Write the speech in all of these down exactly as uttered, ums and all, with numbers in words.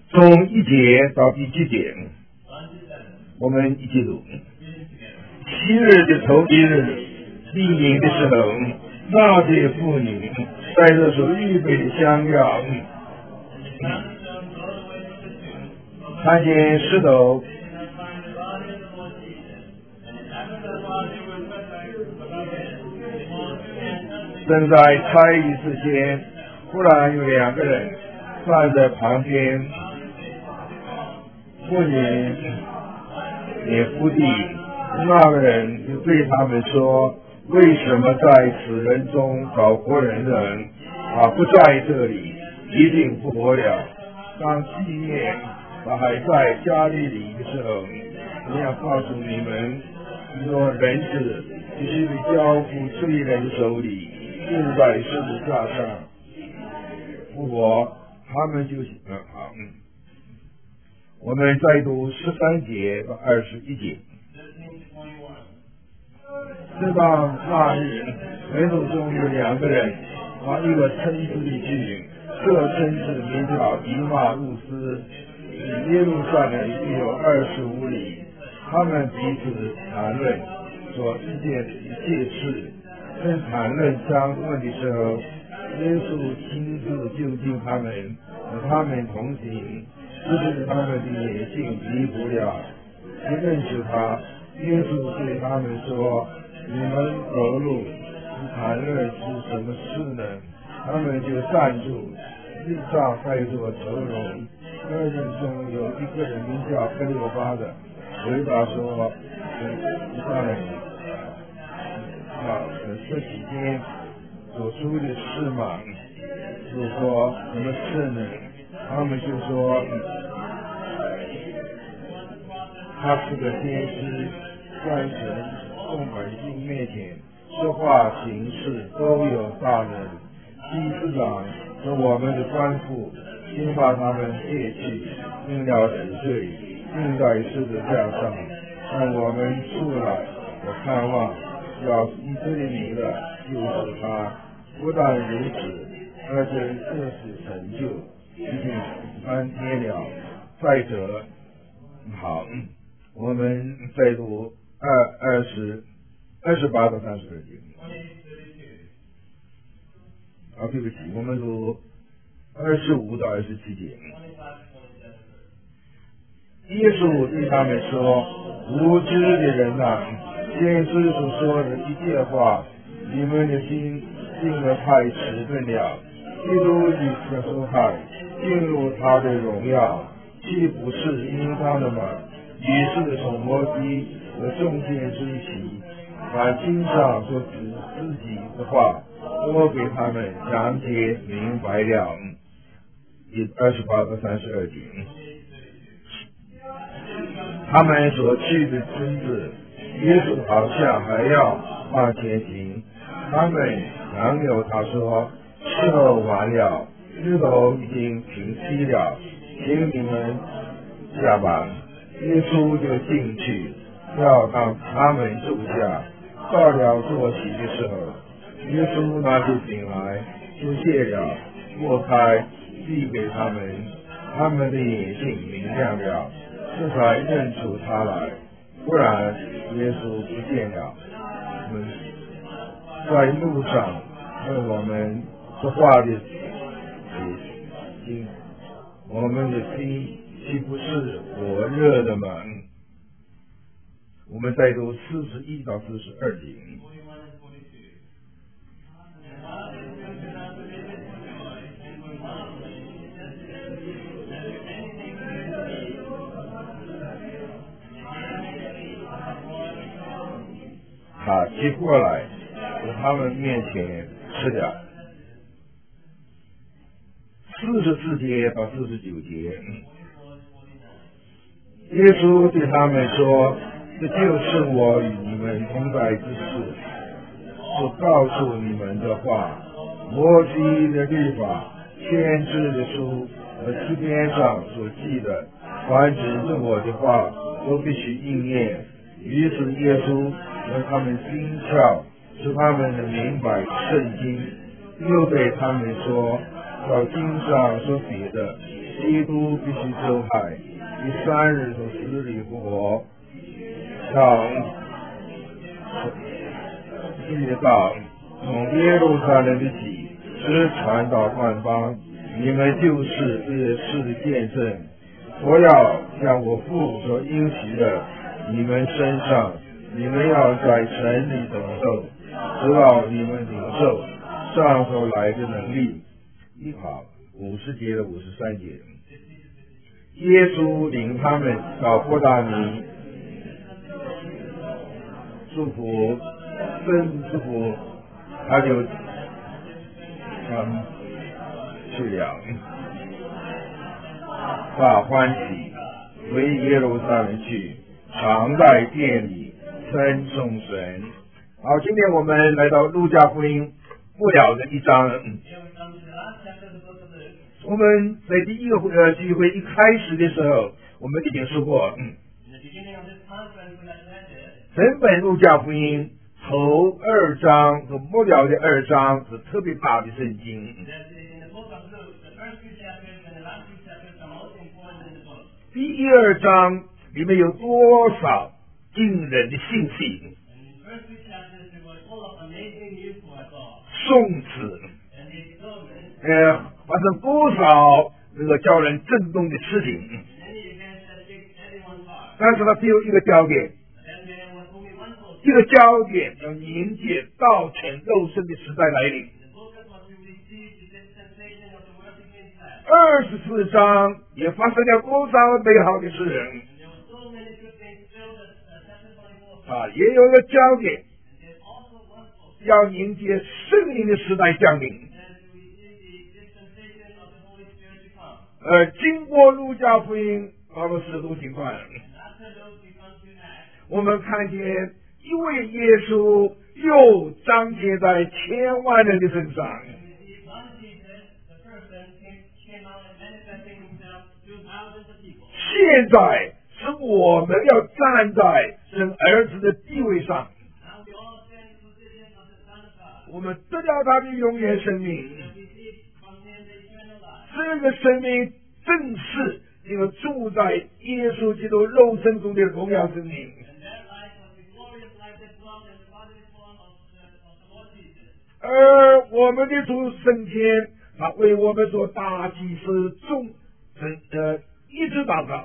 从一节到第七节，我们一起读。七日的头一日，黎明的时候，那些妇女带着所预备的香料，看见石头正在猜疑之间，忽然有两个人站在旁边，妇女也伏地，那个人就对他们说：为什么在此人中找活人的人啊不在这里，一定复活了。当纪念他还在加利利的时候，我要告诉你们，说人子必须被交付罪人手里，钉在十字架上复活，他们就行了。好，我们再读十三节到二十一节。直到那日，门徒中有两个人，把一个称之的去，这称之名叫以马路斯，离耶路撒冷约有二十五里。他们彼此谈论所遇见的一切事。正谈论相问的时候，耶稣亲自就近他们，和他们同行，这是他们的眼睛迷糊了，不认识他。耶稣对他们说：你们走路谈论是什么事呢？他们就站住，地上带着愁容。二人中有一个人名叫格列巴的，回答说：上来啊，这几天所出的事嘛，就说什么事呢？他们就说他是个先知，在神众百姓面前说话行事都有大能。祭司长和我们的官府先把他们卸去，定了死罪，钉在十字架上。但我们出来，我盼望要以色列民的就是他。不但如此，而且这是成就，已经安天了。再者，好，我们再读二二十二十八到三十二节。啊，对不起，我们读二十五到二十七节。耶稣对他们说：无知的人呐、啊，先知所说的一切话，你们的心定得太迟钝了。基督以可受害，进入他的荣耀，岂不是应当的吗？于是从摩西和众先知起，把经上所指自己的话都给他们讲解明白了。二十八到三十二节，他们所去的村子，耶稣好像还要往前行。他们杨柳他说：时候晚了，日头已经平息了，请你们下吧。耶稣就进去，要让他们住下。到了坐席的时候，耶稣拿起饼来，就谢了，擘开，递给他们。他们的眼睛明亮了，这才认出他来。不然，耶稣不见了。我们在路上为我们说话的心，我们的心岂不是火热的吗？我们再读四十一到四十二节。他接过来，在他们面前吃了。四十四节到四十九节，耶稣对他们说：这就是我与你们同在之事，所告诉你们的话。摩西的律法、先知的书和诗篇上所记的，凡指着我的话，都必须应验。于是耶稣让他们心窍，使他们能明白圣经。又对他们说：照经上所写的， 基督必须受害，第三日从死里复活，到这道从耶路撒冷的起，直传到万方，你们就是这些事的见证。我要将我父所应许的你们身上，你们要在神里等候，直到你们领受上头来的能力。一好，五十节的五十三节，耶稣领他们到伯大尼，祝福，真祝福，他就嗯去了，大欢喜，回耶路撒冷去，常在殿里称颂神。好，今天我们来到路加福音末了的一章。我们在第一个呃聚会一开始的时候，我们已经说过，嗯，整本路加福音头二章和末了的二章是特别大的圣经。第一二章里面有多少惊人的信息？颂词，呃，发生多少这个叫人震动的事情？但是它只有一个焦点，这个焦点要迎接道成肉身的时代来临。二十四章也发生了多少美好的事啊，也有一个焦点，要迎接圣灵的时代降临。呃，经过路加福音保罗使徒行传，我们看见一位耶稣又彰显在千万人的身上。现在是我们要站在神儿子的地位上，我们得到他的永远生命。这个生命正是这个住在耶稣基督肉身中的荣耀生命。而我们的主升天，他为我们做大祭司，众呃一直祷告。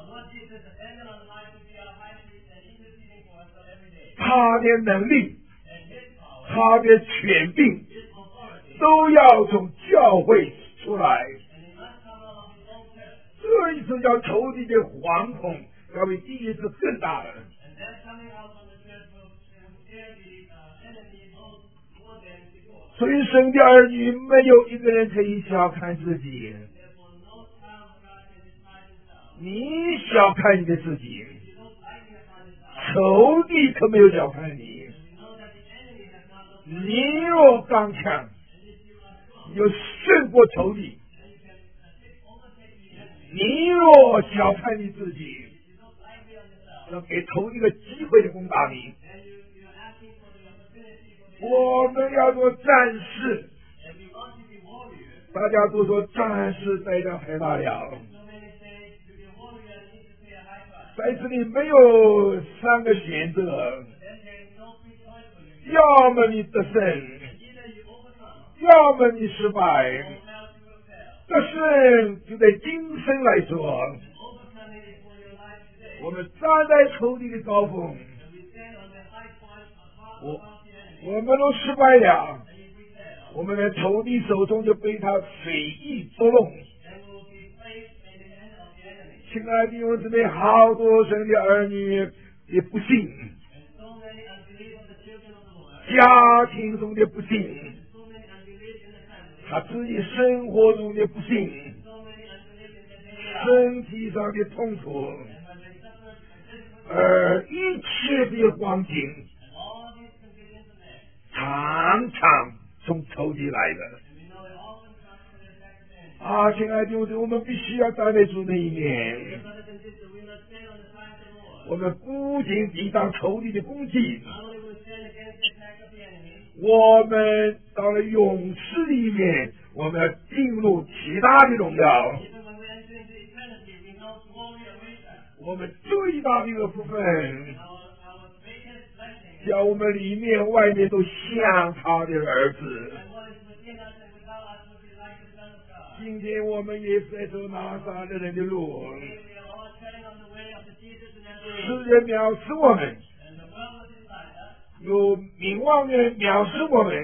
他的能力，他的权柄，都要从教会出来。这一次要仇敌的惶恐，要比第一次更大了。所以神的儿女没有一个人可以小看自己。你小看你的自己，仇敌可没有小看你。你若刚强，有胜过仇敌。你若小看你自己，要给仇敌一个机会的攻打你。我们要做战士，大家都说战士代表太大了。在这里没有三个选择，要么你得胜，要么你失败。得胜就在今生来说，我们站在仇敌的高峰，我我们都失败了，我们的仇敌手中就被他随意捉弄。亲爱的弟兄姊妹，好多神的儿女也不信，家庭中的不信，他自己生活中的不幸，身体上的痛苦，而一切的光景常常从仇敌来的。啊，亲爱的弟兄，我们必须要站在主那一面，我们不仅抵挡仇敌的攻击，我们到了勇士里面，我们要进入其他的荣耀。 我们最大的一个部分，叫我们里面外面都像他的儿子。今天我们也在走拿撒勒人的路，世人藐视我们，有名望的人藐视我们，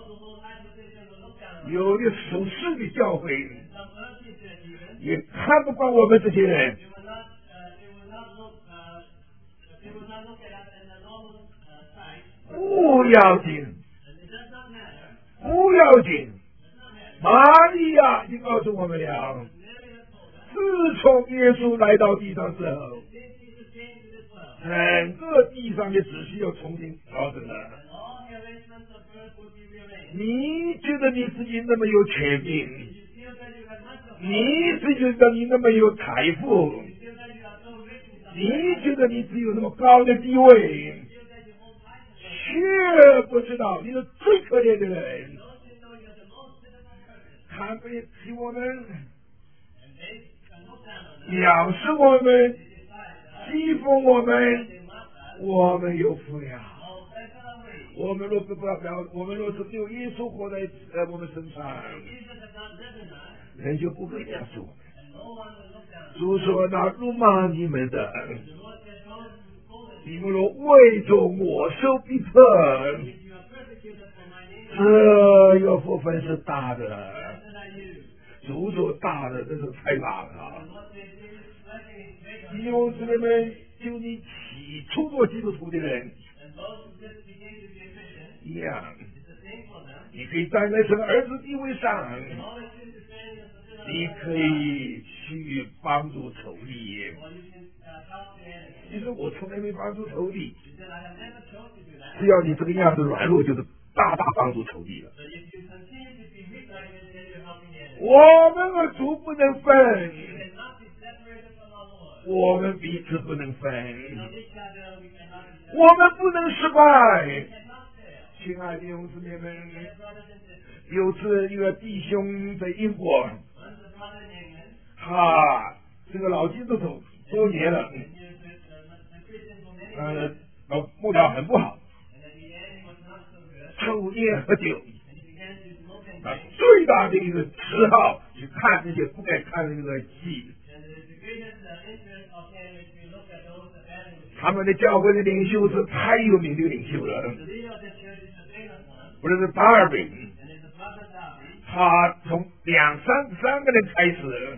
有的属世的教会也看不惯我们这些人。不要紧，不要紧。玛利亚已经告诉我们了，自从耶稣来到地上之后，整个地上的秩序要重新调整了。你觉得你自己那么有权柄，你自己觉得你那么有财富，你觉得你自己有那么高的地位，却不知道你是最可怜的人，看不起我们，藐视我们，讥讽我们，我们有福了。我们若不表表，我们若是没有耶稣活在呃我们身上，人就不会藐视我们。主说：“那辱骂你们的，你们若为着我受逼迫，这个福分是大的。”主说大的，这是太大了。弟兄姊妹们，就你起初做基督徒的人一样，你可以站在这个儿子地位上，你可以去帮助仇敌。其实我从来没帮助仇敌，只要你这个样子软弱，就是大大帮助仇敌了。我们和主不能分，我们彼此不能分，我们不能失败。亲爱的弟兄姊妹们，有次一个弟兄在英国，他这个老基督徒多年了，呃，老牧道很不好，抽烟喝酒。啊，最大的一个嗜好去看那些不该看的那个戏。他们的教会的领袖是太有名的领袖了，不是达尔比，他从两三三个人开始，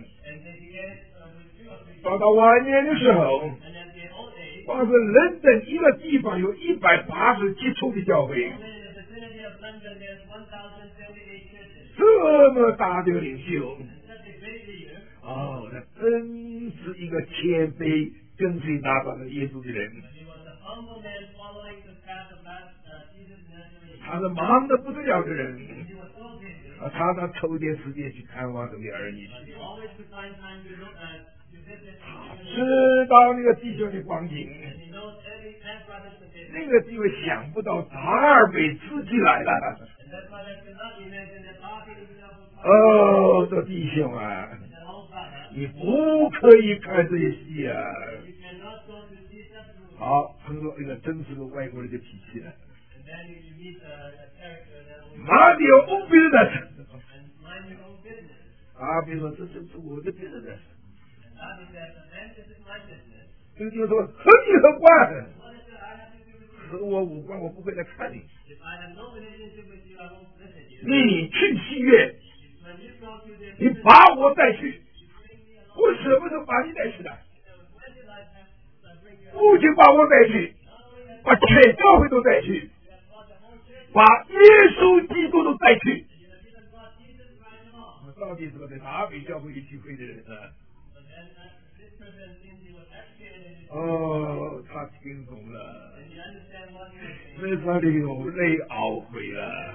到到晚年的时候，光是伦敦一个地方有一百八十七处的教会。这么大的领袖，哦，那真是一个谦卑跟随拿撒勒耶稣的人。他是忙得不得了的人，啊，常常抽点时间去看望这些儿女。他知道那个弟兄的光景，那个地位想不到达尔比自己来了。哦，这弟兄啊，你不可以看这些戏啊！好，碰到一个真实的外国人的脾气了。马里奥欧比的，啊，比如说这就是我的 business， 这个就说和你何关？和我无关，我不会来看你。你去戏院，你把我带去，我什么时候把你带去的？不仅把我带去，把全教会都带去，把耶稣基督都带去。我到底是个在达比教会里聚会的人啊？哦，他听懂了，那他的有泪懊悔了。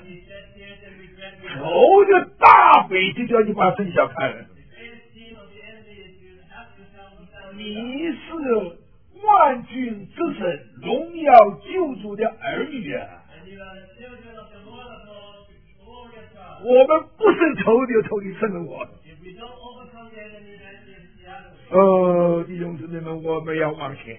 仇的大匪就叫你把真相看了。你是万军之神，荣耀救主的儿女啊！我们不胜仇敌，仇敌胜了我。 哦，弟兄姊妹们，我们要往前。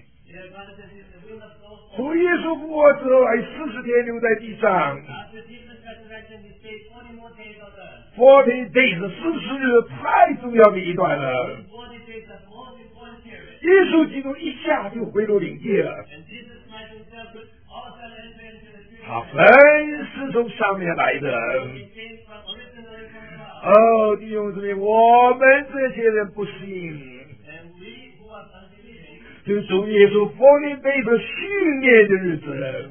主耶稣复活之后，还四十天留在地上。Forty days， 四十日太重要的一段了。耶稣基督一下就回入领界了。他本是从上面来的。哦，弟兄姊妹，我们这些人不信。就主耶稣forty days的训练的日子，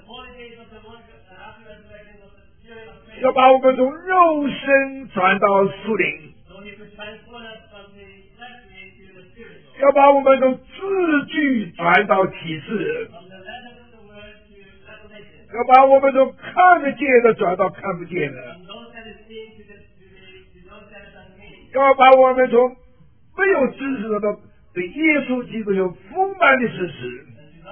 要把我们从肉身转到属灵，要把我们从字句转到启示，要把我们从看得见的转到看不见的，要把我们从没有知识的对耶稣基督有丰满的事实，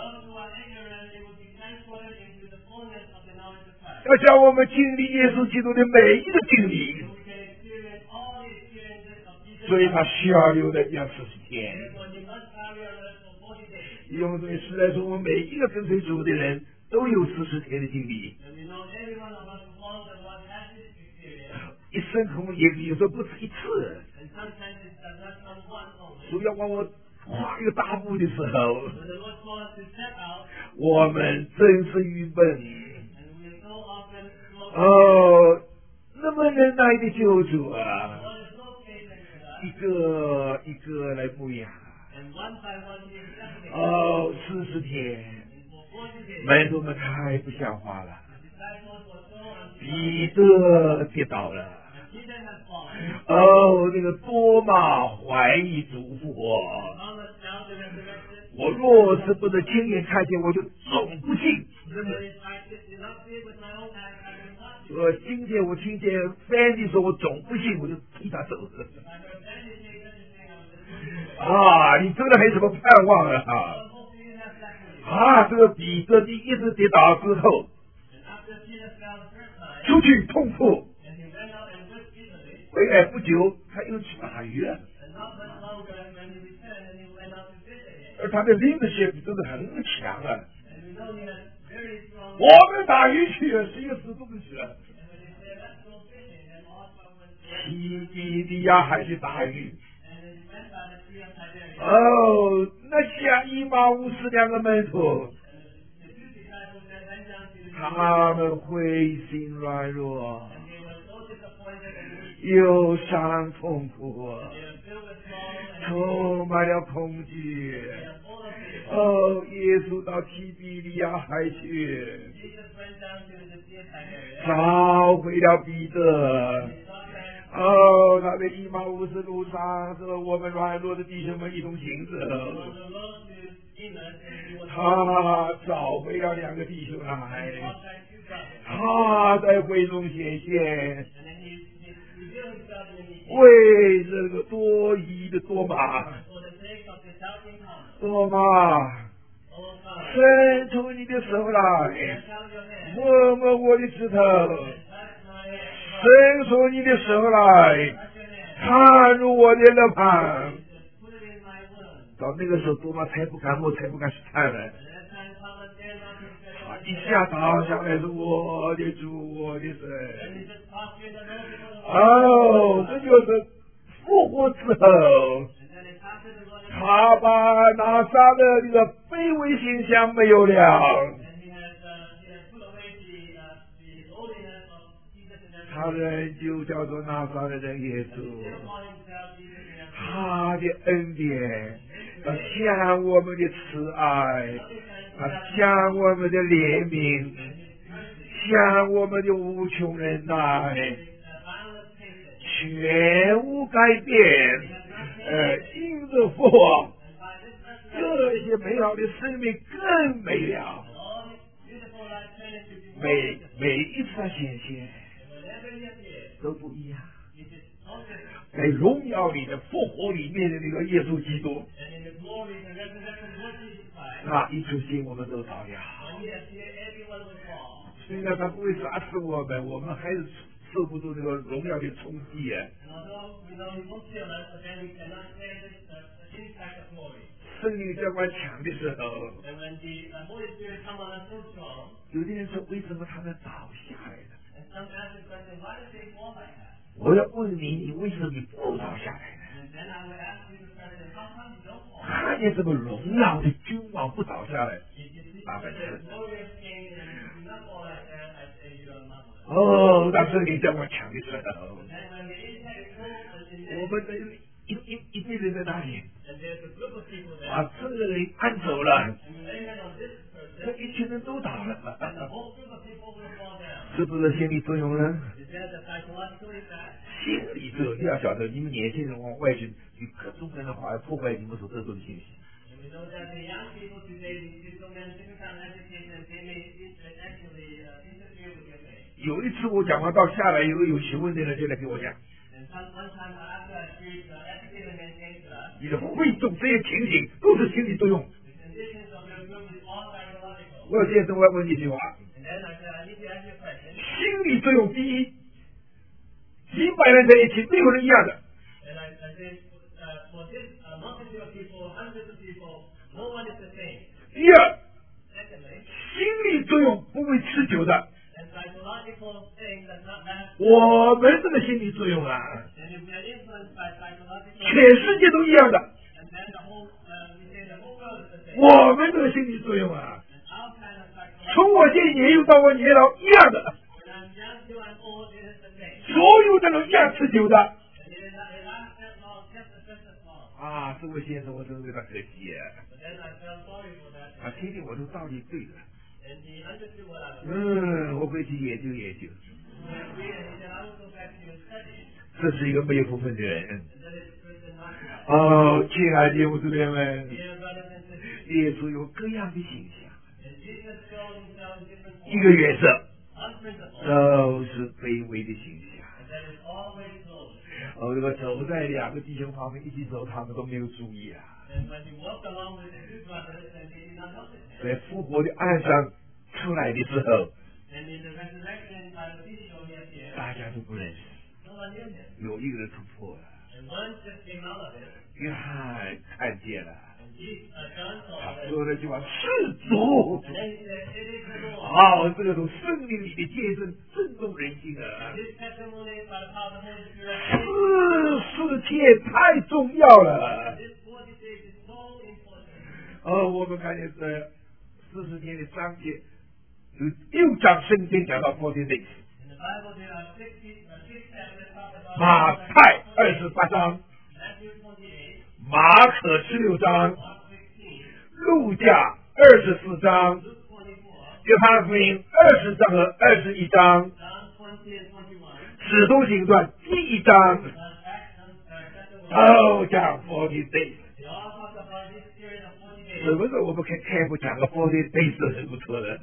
要叫我们经历耶稣基督的每一个经历，所以他需要留在这样四十天。因为实在说，我们每一个跟随主的人都有四十天的经历，一生可能也有时候不止一次。主要往我跨一个大步的时候，我们真是愚笨。哦，那么仁爱的救主啊，一个一个来牧养。哦，四十天，门徒们太不像话了。彼得跌倒了。哦，那个多马怀疑主复活，我若是不能亲眼看见，我就总不信。我今天我听见 Fanny 说我总不信，我就替他走了。啊，你真的还有什么盼望啊？啊，这个彼得第一次跌倒之后，出去痛哭。回来不久，他又去打鱼了，而他的 leadership 真的很强啊！我们打鱼去了，是一个死肚子去了。西比利亚还去打鱼。哦，那下以马五十两个门徒，他们灰心软弱。忧伤痛苦，充满了恐惧。哦，耶稣到提比利亚海去，找回了彼得。哦，他在以马忤斯路上和我们软弱的弟兄们一同行走，他找回了两个弟兄来，他在会中显现。为这个多疑的多马，多马，伸出你的手来，摸摸我的指头，伸出你的手来，踏入我的肋旁。到那个时候，多马才不敢摸，才不敢试探了。一下倒下来是我的主，我的神。哦，这就是复活之后，他把拿撒勒的卑微形象没有了，他人就叫做拿撒勒人耶稣。他的恩典，他向我们的慈爱，他向我们的怜悯，向我们的无穷忍耐，全无改变。呃，因着父，这些美好的生命更美了。每每一次的显现都不一样。在荣耀里的复活里面的那个耶稣基督，他一出现我们都着了。虽然他不会杀死我们，我们还是受不住这个荣耀的冲击啊。圣灵教官强的时候，有的人说为什么他们倒下来呢？我要问你，你为什么你不倒下来呢？看见这么荣耀的君王不倒下来，大本事。哦，当圣灵教官强的时候，我们的一一一堆人在那里，把这个人按走了，这一群人都倒了，是不是心理作用呢？心理作用，你要晓得，你们年轻人往外去，有各种各样的话破坏你们所得到的信息。有一次我讲完到下来，有个有学问的人就来给我讲，你的会众这些情形都是心理作用。我有现在我要问你一句话，心理作用第一，几百人在一起，没有人一样的。第二，心理作用不会持久的。我们这个心理作用啊，全世界都一样的。我们这个心理作用啊，从我现年幼到我年老一样的，所有的都一样持久的。啊，这位先生，我真是为他可惜啊！啊，听听我这个道理对了。嗯，我回去研究研究。这是一个没有福分的人。哦，亲爱的弟兄姊妹们，耶稣有各样的形象，一个原则都是卑微的形象。哦，这个走在两个弟兄旁边一起走，他们都没有注意啊。在复活的岸上出来的时候，大家都不认识。有一个人突破了，约翰看见了，他说了句话：是主。好，这个从圣灵里的见证震动人心啊！四世界太重要了。哦，我们看见这四十年的章节，有六章圣经讲到 forty days。马太二十八章，马可十六章，路加二十四章，约翰福音二十章和二十一章，使徒行传第一章都讲 forty days。什么时候我们可以开不讲个 forty days 是不错的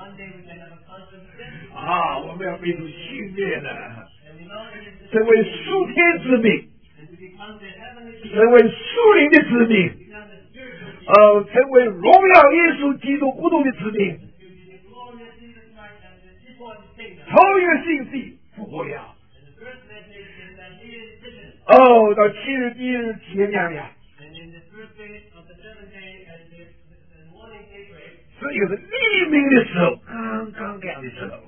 啊！我们要被主训练了，成为属天之民，成为属灵的子民，呃，成为荣耀耶稣基督国度的子民。头一个星期复活了，哦，到七日第一日天亮了。这个是黎明的时候，刚刚亮的时候，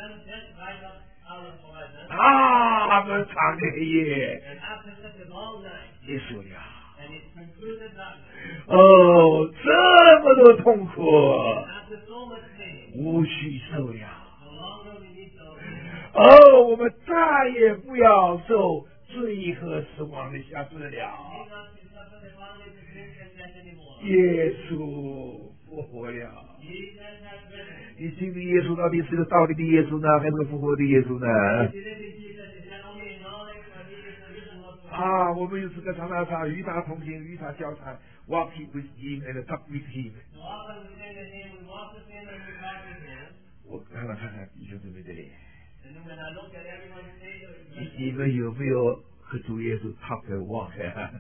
啊，漫长的黑夜结束了。哦，这么多痛苦，无需受了。哦，我们再也不要受罪和死亡的辖制了。耶稣复活了。你信的耶稣到底是个道理的耶稣呢，还是个复活的耶稣呢？啊，我们有时候常常唱与他同行，与他交谈 ，walking with him and talk with him。我看了看看弟兄姊妹的脸，你你们有没有和主耶稣 talk and walk？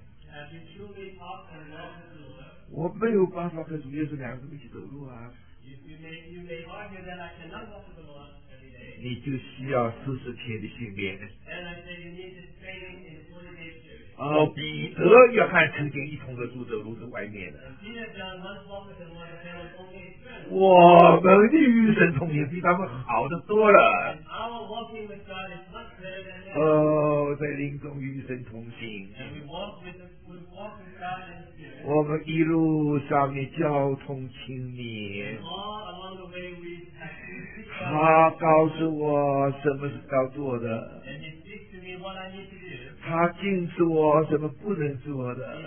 我没有办法和主耶稣两个人一起走路啊。 你就需要四十天的训练。哦，彼得、约翰曾经一同的住在炉子外面的。我们的与神同行比他们好的多了。哦，在林中与神同行。我们一路上的交通亲密。他告诉我什么是要做的，他禁止我什么不能做的。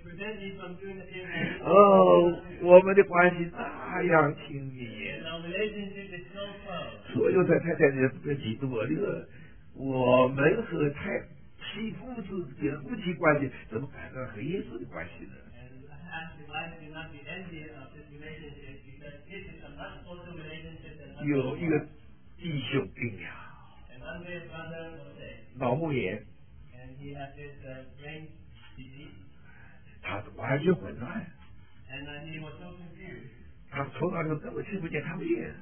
哦，我们的关系那样亲密，所有在太太的不嫉妒我，这个我们和太妻夫之间的夫妻关系怎么改成和耶稣的关系呢？有一个弟兄病了，脑膜炎，他完全混乱，他从那时候根本听不见他们念，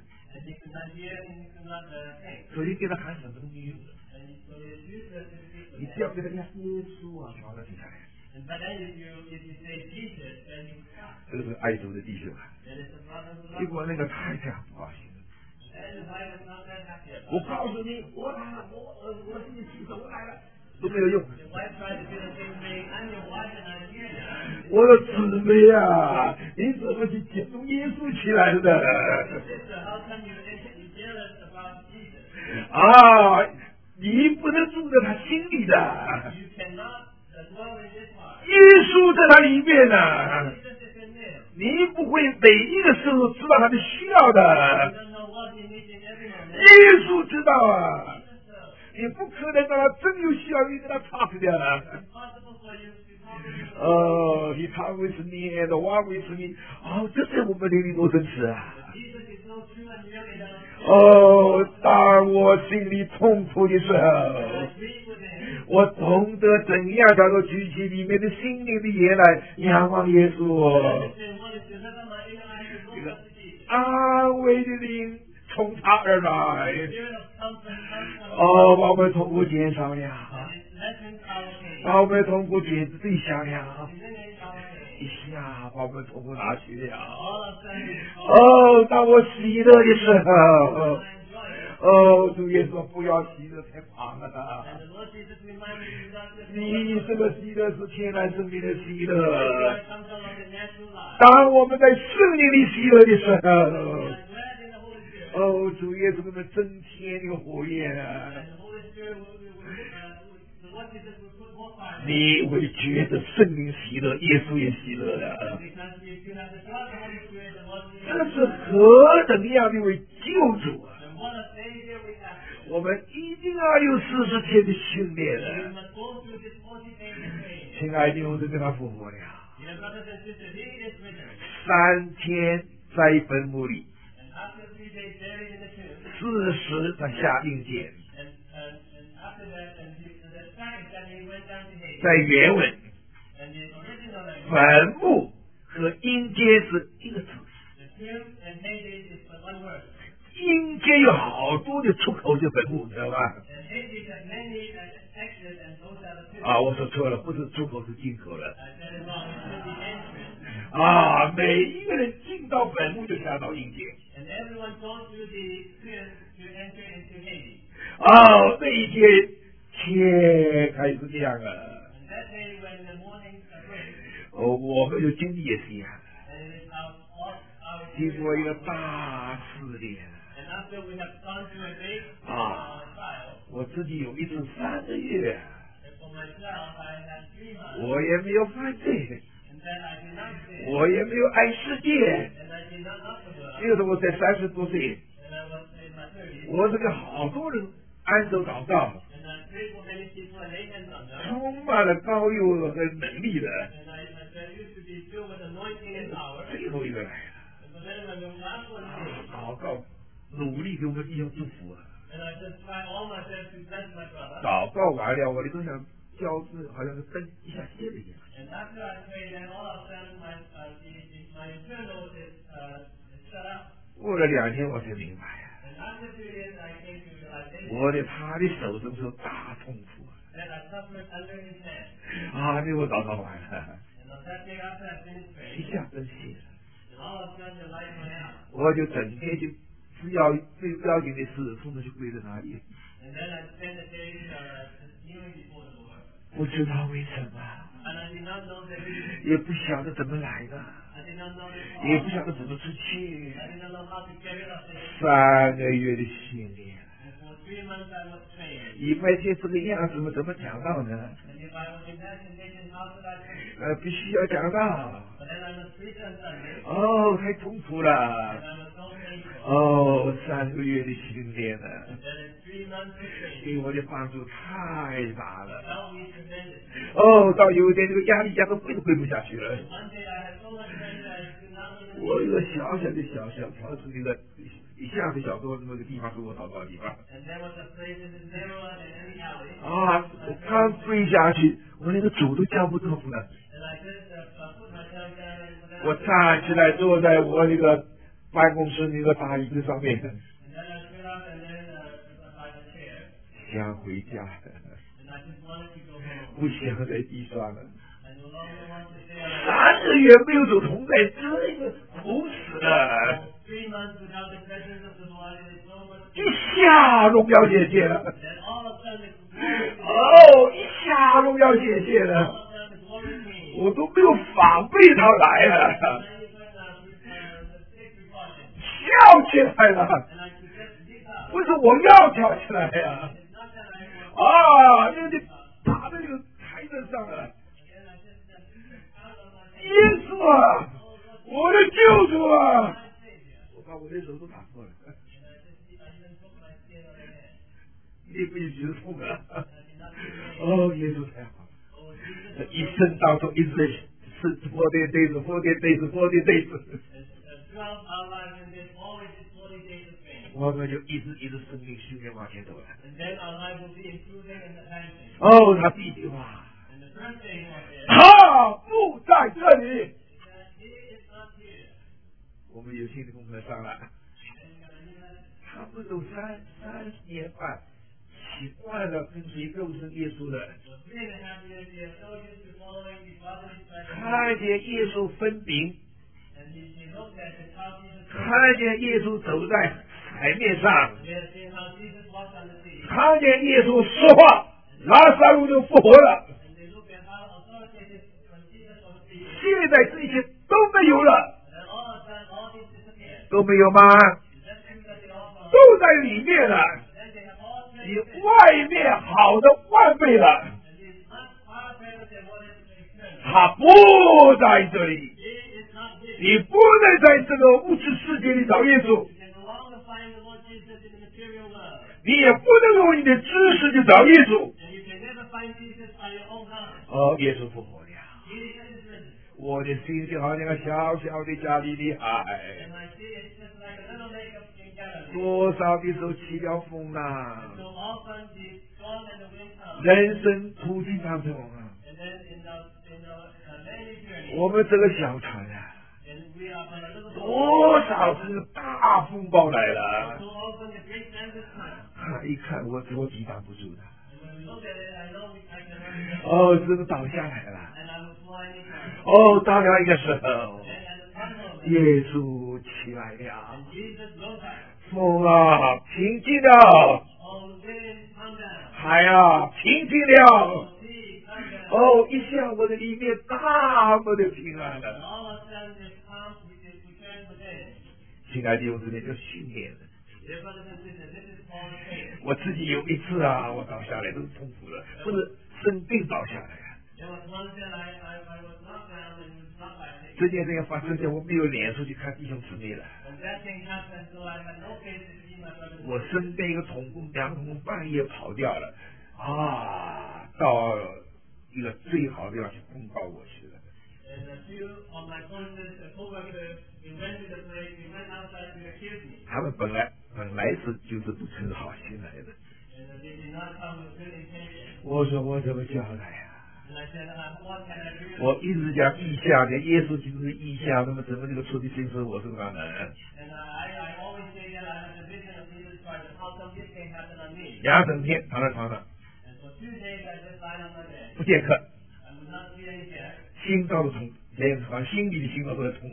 所以给他喊什么都没用。你只要给他讲耶稣啊，把他停下来。这个是爱主的弟兄啊，结果那个太太不高兴。我告诉你，我来了，我我我是你妻子，我来了，都没有用。我的姊妹啊，你怎么去接触耶稣起来的？啊，你不能住在他心里的，耶稣在他里面呢、啊，你不会每一个时候知道他的需要的。耶稣知道啊，你不可能让他真有需要你跟他插出的。哦，你他为是你的，我为是你，哦，这是我们灵里多真实啊。哦，当我心里痛苦的时候，我懂得怎样叫做举起里面的心灵的眼来仰望耶稣。这个安慰的灵从他而来，哦，把我们痛苦减少了，把我们痛苦减最小了，一下把我们痛苦拿去了。哦，当我喜乐的时候，哦，主耶稣不要喜乐太狂了，你这个喜乐是天然生命的喜乐。当我们在圣灵里喜乐的时候，哦，主耶稣们增添那个火焰啊！你会觉得圣灵喜乐，耶稣也喜乐了。这是何等样的一位救主啊！我们一定要有四十天的训练了。亲爱的弟兄，就跟他复活了。三天在坟墓里，四十在下阴间。在原文，坟墓和阴间是一个词。阴间有好多的出口的坟墓，知道吧？啊，我说错了，不是出口，是进口了。啊，每一个人进到坟墓就下到阴间。哦，那一天天开始这样了。哦，我们的经历也是一样的，经过一个大试炼。啊，我自己有一次三个月，我也没有犯罪，我也没有爱世界。那个时候我才三十多岁，我是个好多人安守祷告，充满了高油和能力的。最后一个来了，祷告努力给我们弟兄祝福啊！祷告完了，我的都想交织，好像是灯一下熄了一样。过了两天，我才明白啊。 我的他的手中受大痛苦啊！那我祷告完了，一下真谢了，我就整天就只要最不要紧的事，通通就归在那里。不知道为什么，也不晓得怎么来的，也不晓得怎么出去。三个月的训练，以外界这个样子，我怎么讲到呢？呃，必须要讲到。哦，太痛苦了。哦，三个月的训练了，对我的帮助太大了。哦，到有一天这个压力压得挥都挥不下去了。我一个小小的小小条子那个一下子小多那么个地方是我祷告的地方。啊，刚跪下去，我那个主都叫不动了。我站起来坐在我那个办公室那个大椅子上面，想回家了，不想在地上了。三个月没有走同在，这个苦死了。一下荣耀显现了，哦，一下荣耀显现了，我都没有防备他来了，跳起来了，不是我要跳起来呀，啊，那个爬在这个台子上了，耶稣啊，我的救主啊，我把我的手都打破了，你不许觉痛啊，哦，耶稣太好了，一生当中一直是 forty days forty days forty days， 我们就一直一直生命训练往前走了。哦，他第一句话，他不在这里。我们有新的功课上了，他们都三三十年半习惯了跟随肉身耶稣的，看见耶稣分饼，看见耶稣走在海面上，看见耶稣说话，拉撒路就复活了。现在这些都没有了，都没有吗？都在里面了，比外面好的万倍了。他不在这里，你不能在这个物质世界里找耶稣，你也不能用你的知识去找耶稣。哦，耶稣复活了，我的心就好像个小小的加利利海，多少的时候起了风啊，人生途径当中啊，我们这个小船啊，多少次大风暴来了，一看我我抵挡不住的，哦，这个倒下来了，哦，到了一个时候，耶稣起来了，风啊平静了，海啊平静了，哦，一下我的里面大么的平安了。亲爱的弟兄姊妹，就训练了。我自己有一次啊，我倒下来都痛苦了，不是生病倒下来啊。这件事情发生在我没有脸出去看弟兄姊妹了。我身边一个同工，两个同工半夜跑掉了啊，到一个最好的地方去公告我去了。他们本来本来是就是不存好心来的。我说我怎么交代呀？我一直讲意象的，耶稣就是意象，那么怎么这个出的心是我身上呢？ 两整天躺在床上，不见客，心照的痛，连好像心里的心都在痛。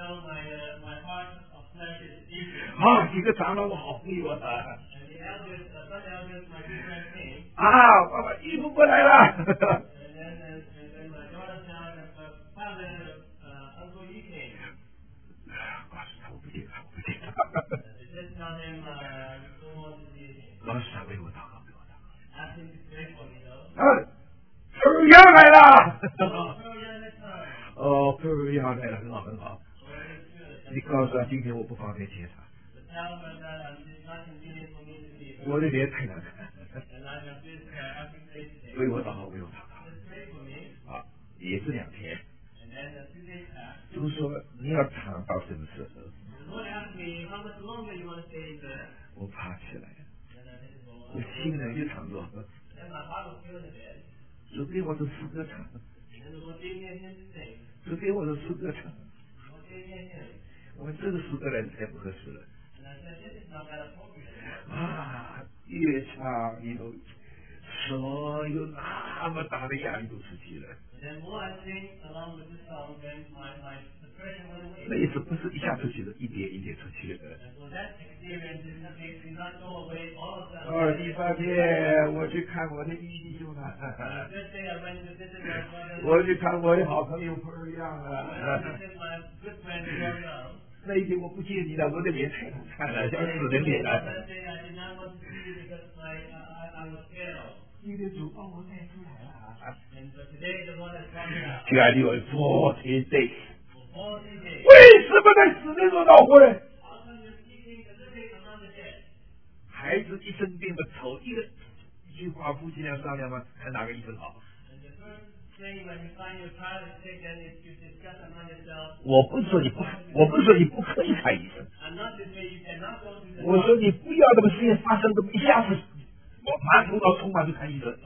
啊，几个长老我好朋友啊！啊，爸爸衣服过来了。老师为我祷告，为我祷告。啊，朋友来了。哦，朋友来了，很好很好。你告诉他今天我不方便接他。我的脸太难看。为我祷告，为我祷告。啊，也是两天。就说你要躺到什么时候？我爬起来，我心里就躺着。昨天我是诗歌场，昨天我是诗歌场，我们这个诗歌来太不合适了。啊，越唱你都所有那么大的压力都出去了。那意思不是一下出去的，一点一点出去的。哦，第三天我去看我的弟兄了，我去看我的好朋友朋友一样了。那一天我不见你了，我的脸太难看了，像死人脸了。今天主帮我带出来了。亲爱的我fourteen days， 为什么在死的时候恼火呢？孩子一生病的头一个一句话，夫妻俩商量吗？看哪个医生好。我不是说你不，我不是说你不可以看医生。我说你不要这么事情发生，这么一下子，我马头脑冲马去看医生。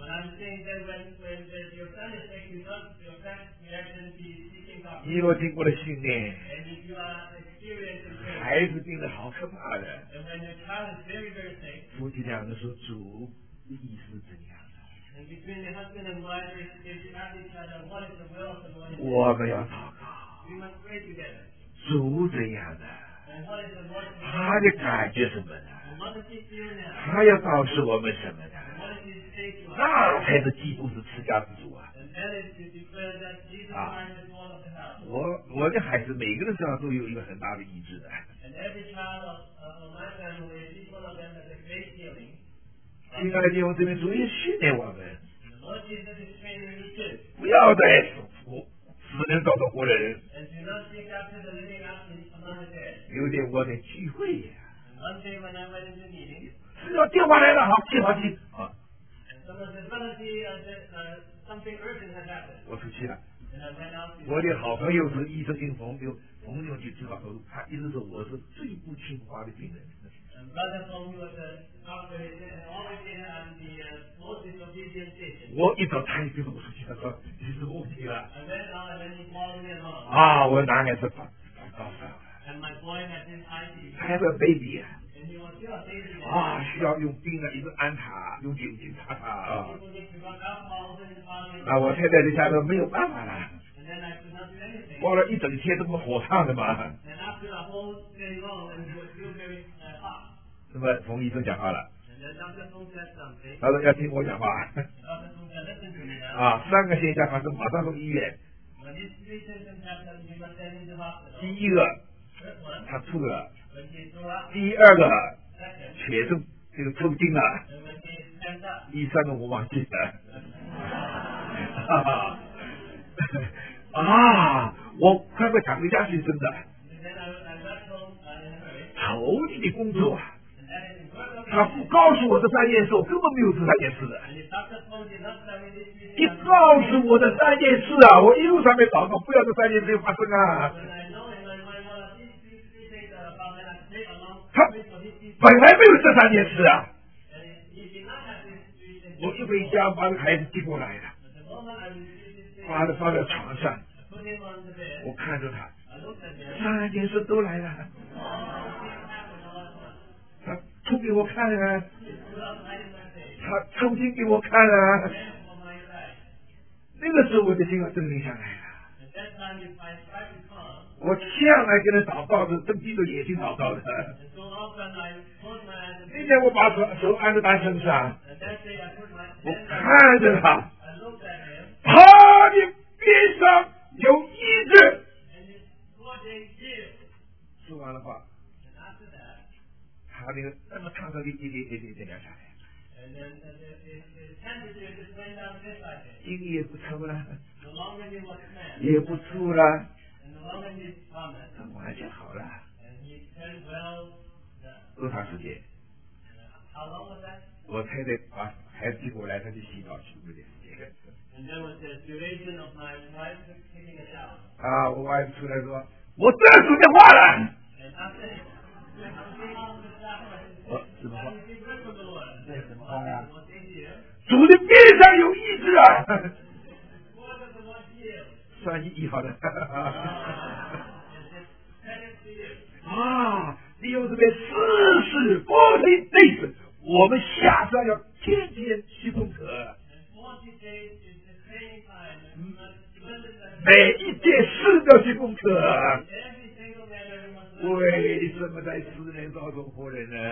你若经过了训练，孩子病得好可怕的。夫妻两个说主的意思怎样的？我们要祷告，主怎样的？他的感觉什么呢？他要告诉我们什么呢？那才是基督是持家之主啊！啊，我我的孩子每个人身上都有一个很大的医治的。亲爱的弟兄姊妹，主也训练我们，不要再死人找着活人。有点我的聚会呀，只要电话来了，好，接好接啊。我出去了。我的好朋友是医生姓冯，就冯牛去知道，他一直说我是最不听话的病人。我一找他一跟我出去，他说你是误解了。啊，我男孩子发发高烧，还有个 baby 啊。啊，需要用冰的一直按他，用酒精擦他啊。啊，我太太在家都没有办法了，过了一整天，这么火烫的嘛。那么冯医生讲话了，他说要听我讲话。啊，三个现象发生，马上送医院。第一个，他吐了；第二个，血中这个抽筋了；第三个我忘记了。啊，我快快赶回家去，真的。头里的工作啊，他不告诉我这三件事，我根本没有这三件事的。一告诉我这三件事啊，我一路上面祷告，不要这三件事发生啊。他本来没有这三件事啊。我一回家把孩子接过来了，把他放在床上，我看着他，三件事都来了。他吐给我看啊， 他重新给我看了，那个时候我的心要镇定下来了。我向来跟人祷告的，睁闭着眼睛祷告的。那天我把手手按在他身上，我看着他，他的边上有医治。说完了话，他那个那么长的一点一点一点掉下来，音也不抽了，也不吐了，完全好了。多长时间？我太太把孩子接过来，他去洗澡去有点时间。啊，我外婆出来说，我这儿出电话了。哦，什么话？什么话呀？主的边上有医治啊！算你医好的。啊，利用这边四十 forty days， 我们下山要天天去功课。每一件事都去功课。为什么在世人造成活人呢？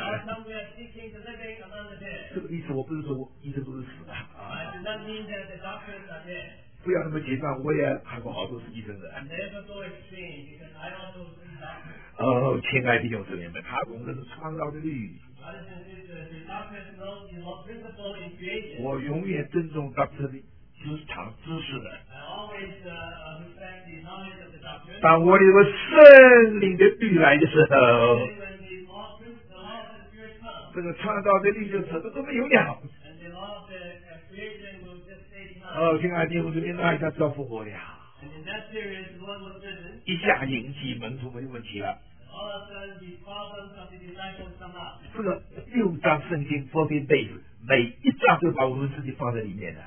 这个意思我不是说医生都是死的啊，不要那么极端。我也看过好多是医生的。哦，亲爱的弟兄姊妹们，他懂的是创造的律。我永远尊重 doctor 的职场知识的。当我有个圣灵的律来的时候，这个创造的律就什么都没有了。哦，亲爱的弟兄姊妹，那一下造复活了，一下引起门徒们的问题了。这个六章圣经 forty days， 每一章都把我们自己放在里面的。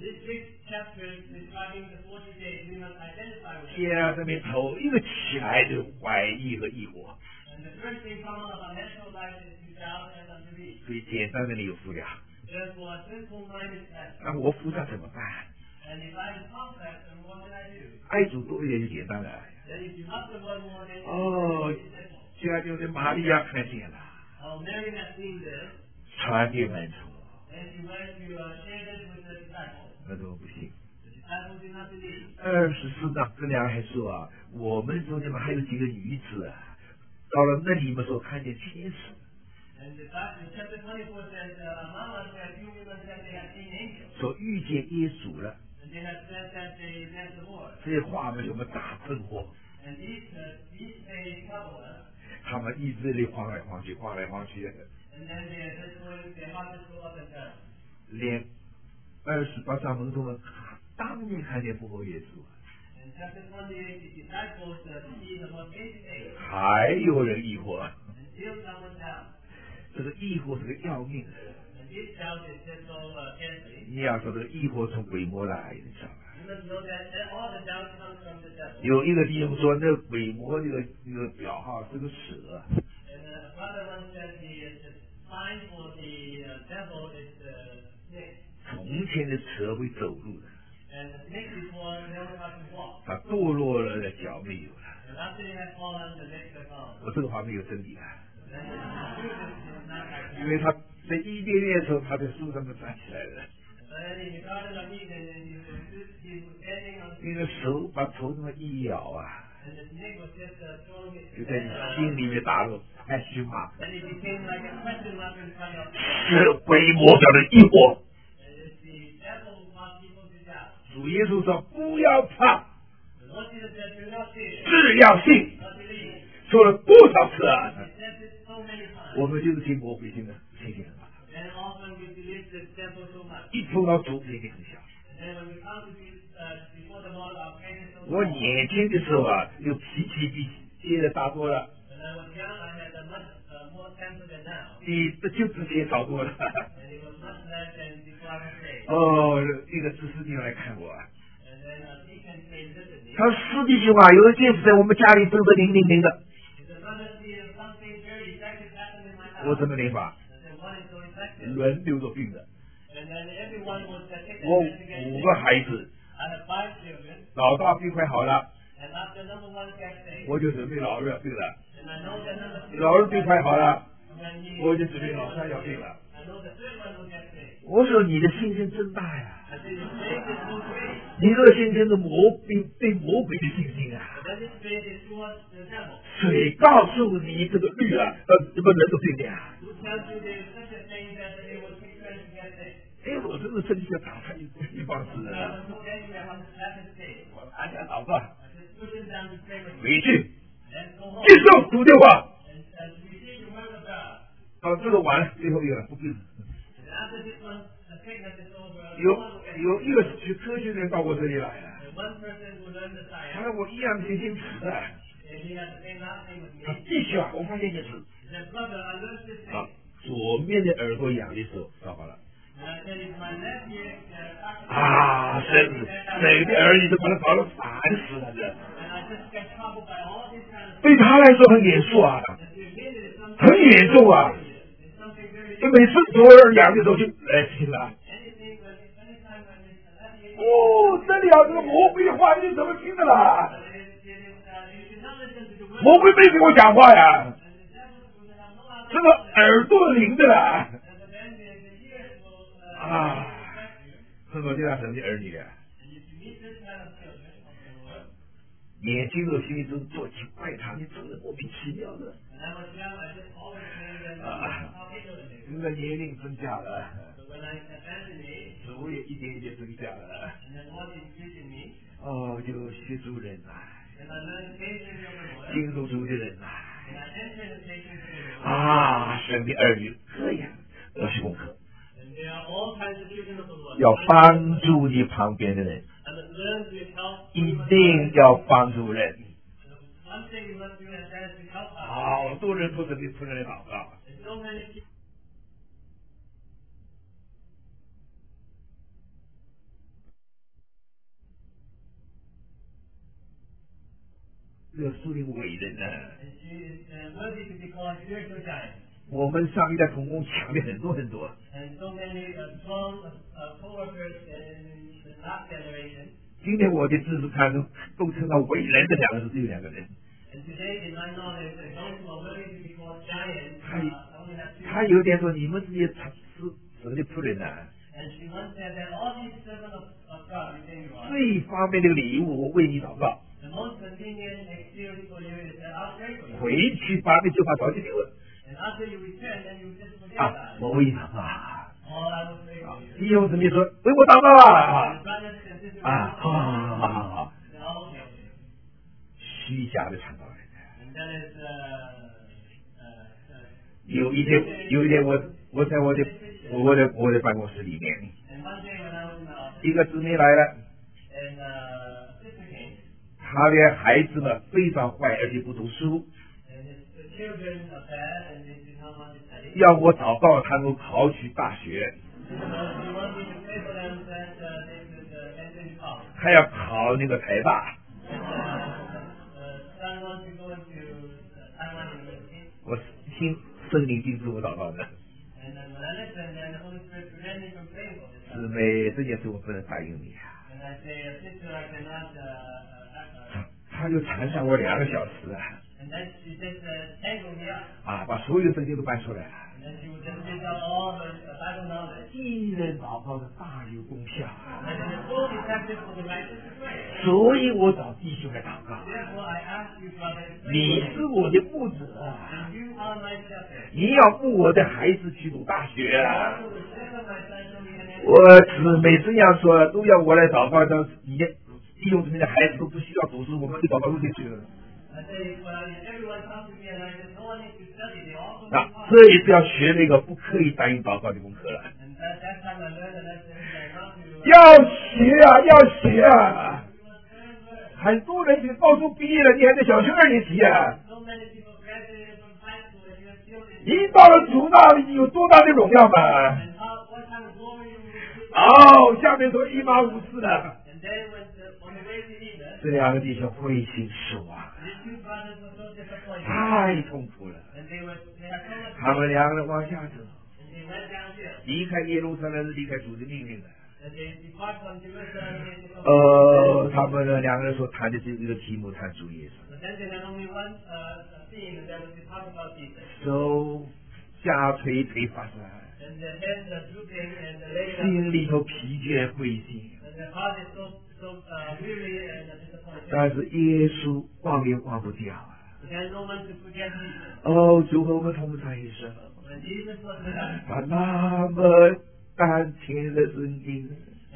下面头一个起来的怀疑和疑惑，最简单的理由服了。那我服上怎么办？爱主多一点就简单了。哦，现在就是玛利亚看见了，传给门徒，那怎么不行？二十四章这两还说啊，我们中间嘛还有几个女子啊，到了那里面说看见天使。说遇见耶稣了，这些话们有没有大困惑？他们一直里晃来晃去，晃来晃去的。连二十八章门徒们当年看见复活耶稣，还有人疑惑，这个疑惑是个要命的。你要说这个疑惑从鬼魔来，你知道吗？有一个弟兄说，那个鬼魔那个那个表号是个蛇。从前的蛇会走路的，他堕落了的脚没有了。我这个话没有真理啊，因为他在伊甸园的时候，他在树上面站起来了。那个手把头那么一咬啊，就在你心里面打入太虚嘛，是鬼魔表的疑惑。主耶稣说不要怕，只要信。说了多少次啊？我们就是听魔鬼听的，信心很大。一碰到主，信心很小。我年轻的时候啊，有脾气比现在大多了，比不久之前少多了。哦，那个知识弟兄来看我，他私弟兄啊，有一件事在我们家里都是零零零的。我怎么灵法？轮流着病的。 我五个孩子，老大病快好了，我就准备老二病了，老二病快好了，我就准备老三要病了。我说你的信心真大呀，你这个信心是魔鬼对魔鬼的信心啊。谁告诉你这个律啊，呃，怎么能够对的呀？哎，我真的真的打他一一棒子啊！我按下祷告，回去接受主的话。啊，这个完了，最后一个不病了。有有一个学科学的人到我这里来了，他说我一样写姓史的，他继续啊，我发现一件事，啊，左面的耳朵痒的时候，糟糕了，啊，神神的儿女都把他搞得烦死了的，对他来说很严肃啊，很严重啊，就每次左耳痒的时候就来事情了。哦，这里啊，这个魔鬼的话你怎么听的啦？魔鬼没跟我讲话呀，这个耳朵灵的啦。啊，这个就像神的儿女啊，眼睛都心里中做起怪他，你做的莫名其妙的。啊，现在年龄增加了。主也一点一点增加了，哦，就学主人呐，进入主的人呐，啊，神的儿女这样要学功课，要帮助你旁边的人，一定要帮助人。好多人不是你出来祷告。这个树林伟人呢、啊？我们上一代同工强的很多很多。今天我的知识看中都称到伟人这两个字只有两个人。他他有点说你们这些是神的仆人呐、啊。最方便的礼物，我为你祷告。回去把你就把早就丢了。啊，我为你祷告。啊，弟兄姊妹说为我祷告啊！啊，好好好好好好。虚假的传道人。有一天，有一天我我在我的我的我的办公室里面，一个姊妹来了。他的孩子们非常坏，而且不读书，要我祷告他们考取大学，还要考那个台大。我听圣灵叮嘱我祷告的，姊妹，这件事我不能答应你啊。他就缠上我两个小时啊！啊，把所有的圣经都搬出来了。一人祷告的大有功效，所以我找弟兄来祷告。你是我的牧者啊，你要牧我的孩子去读大学啊！我姊妹这样说，都要我来祷告的，你弟兄姊妹的孩子都不需要读书，我们去祷告都进去了。那这也是要学那个不可以答应祷告的功课了。要学啊，要学啊！很多人已经高中毕业了，你还在小学二年级啊！你到了主那里，你有多大的荣耀嘛？哦，下面都一马无事了。这两个弟兄灰心失望，太痛苦了。他们两个人往下走， 离开耶路撒冷是离开主的命令的。呃，他们的两个人所谈的是这个题目，谈主耶稣。手下垂垂发酸，心里头疲倦灰心。但是耶稣忘也忘不掉啊！哦，主和我们同在一生，他那么甘甜的声音，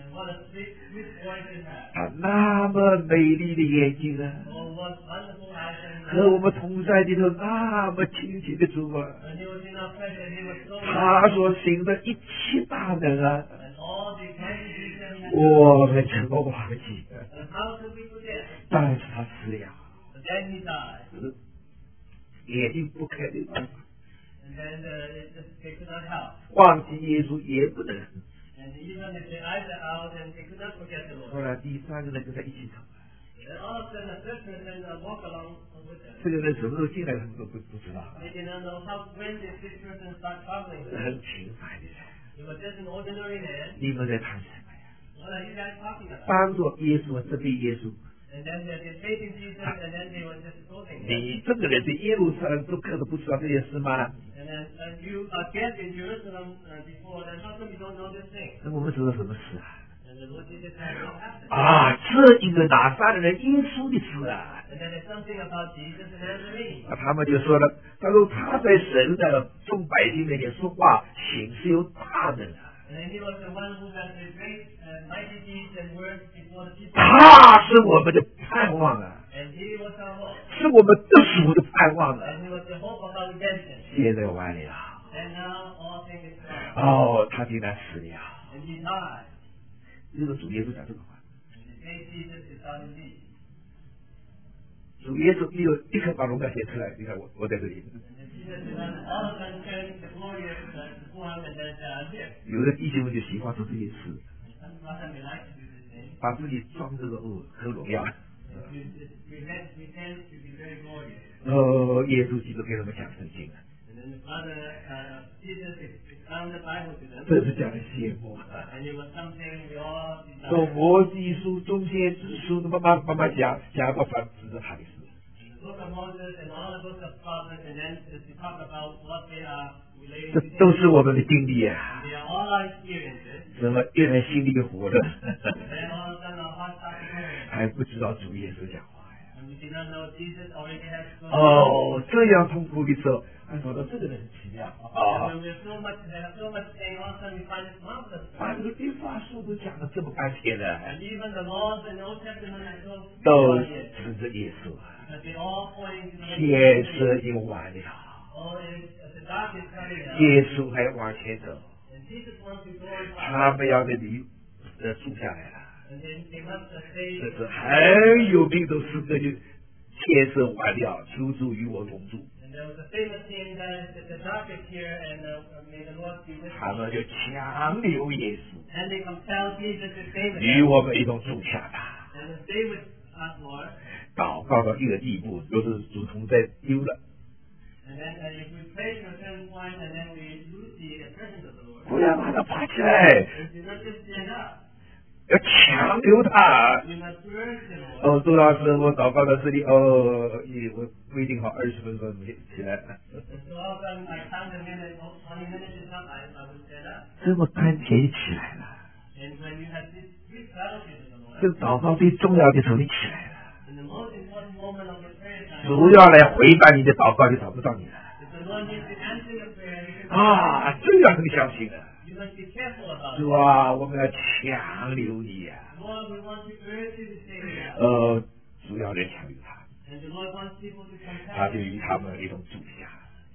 他那么美丽的眼睛啊，和我们同在里头那么亲切的主啊，他所行的一切大能啊，我们怎么忘记？但是他死了，眼睛不开的办法，忘记耶稣也不能。后来第三个人跟他一起走，这个人什么时候进来他们都不不知道，很平凡的人。你们在谈什么呀？当作耶稣，这对耶稣。你这个人在耶路撒冷都可能不知道这件事吗？那我们知道什么事啊？啊，这一个拿撒勒人耶稣的事啊！啊，他们就说了，他说他在神的众百姓面前说话，行是有大能啊。他是我们的盼望啊，是我们得赎的盼望啊。现在完了，哦，他竟然死了。这个主耶稣讲这个话，主耶稣没有立刻把荣耀显出来。你看我，我在这里。有的弟兄就喜欢做这些事，把自己装这个恶和荣耀。哦，耶稣基督给他们讲圣经了，这是讲羡慕。从摩西书、中间之书，慢慢慢慢讲，讲到反指着他的事。这都是我们的经历啊！怎么越来心里活的，还不知道主耶稣讲话呀？哦，这样痛苦的时候，还说到这个人很奇妙啊！把这个律法书都讲了这么半天了，都指着耶稣啊！天色已经晚了，耶稣还往前走，他们要在里呃住下来了。这是很有名的诗歌，就天色晚了，求主与我同住。他们就强留耶稣，与我们一同住下吧。祷告到一个地步，就是主同在丢了。不要把他爬起来，要强留他。哦，周老师，我祷告到这里，哦，我规定好二十分钟起来。这么甘甜起来了，这个祷告最重要的时候你起来了。主要来回答你的祷告，就找不到你了。啊，这样很相信的。是吧？我们要强留你呀、啊。呃，主要人强留他，他就与他们一同住下。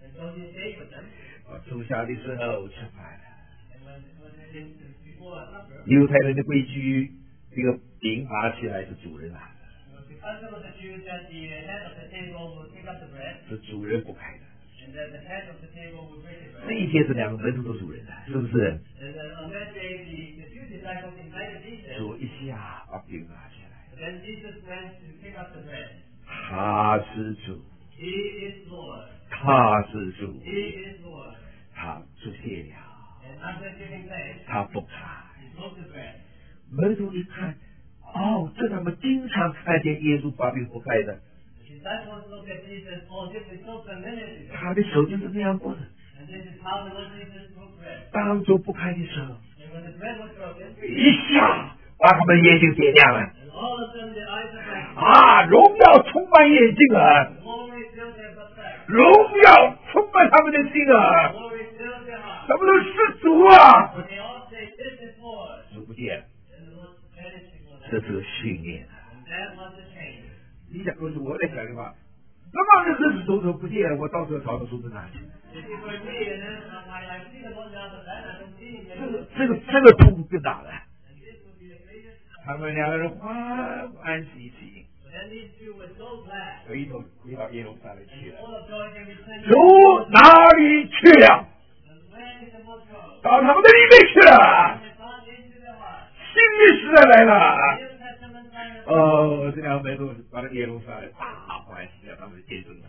住下的时候吃饭了。犹太人的规矩，这个饼拿起来是主人拿的。是主人不开的。这一天是两个门徒都主人的，是不是？主一下把饼拿起来，他是主，他是主，他出现了， 他不怕。门徒一看，哦，这他们经常看见耶稣发病不开的，他的手就是那样过的。当主不开的时候，一下把他们眼睛点亮了，啊，荣耀充满眼睛啊，荣耀充满他们的心啊，他们都是主啊，主不见，这是个训练啊。你想说是我在讲的话，那么这是手手不见，我到时候朝着数字哪去？这个这个痛更大了。他们两个人欢欢喜喜，回头回到耶路撒冷去了。主哪里去了？到他们的里面去了。新的时代来了。哦，这两个门徒把耶路撒冷大欢喜了，他们见证了。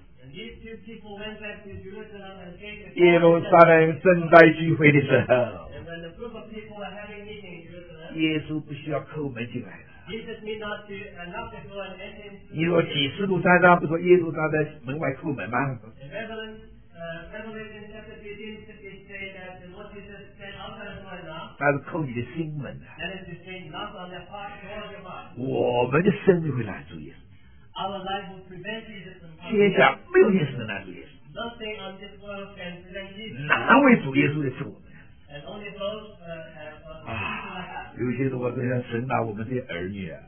耶路撒冷正在聚会的时候，耶稣不需要叩门进来的。你说启示录三章不说耶稣他在门外叩门吗？他是叩你的心门的。我们的生命会拦住耶稣。天下没有件事能拦住耶稣。哪位主耶稣的是我们？啊，有些时候这样神拿我们这些儿女啊，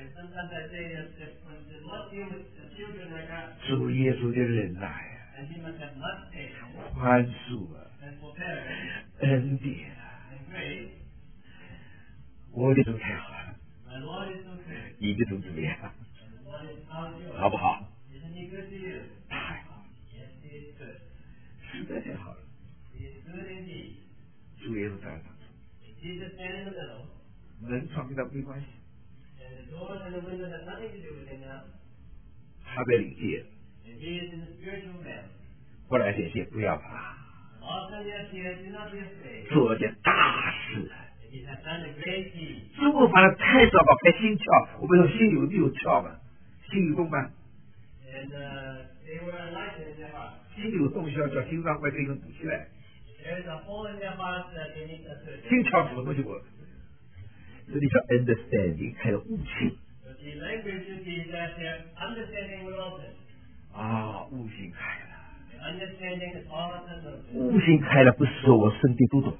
主耶稣的忍耐啊，宽恕啊，恩典啊，我的主太好了，你的主怎么样？好不好？太好了，实在太好了。主耶稣在当中，门窗跟他没关系，他在领界，后来显现不要怕，做件大事。中国反正太少吧，开心窍，我们说心有没有窍嘛，心有动吗？心有动需要叫心脏外这一根补起来。心窍什么东西？我这里叫 understanding， 还有悟性。啊，悟性开了，悟性开了，不是说我圣经都懂。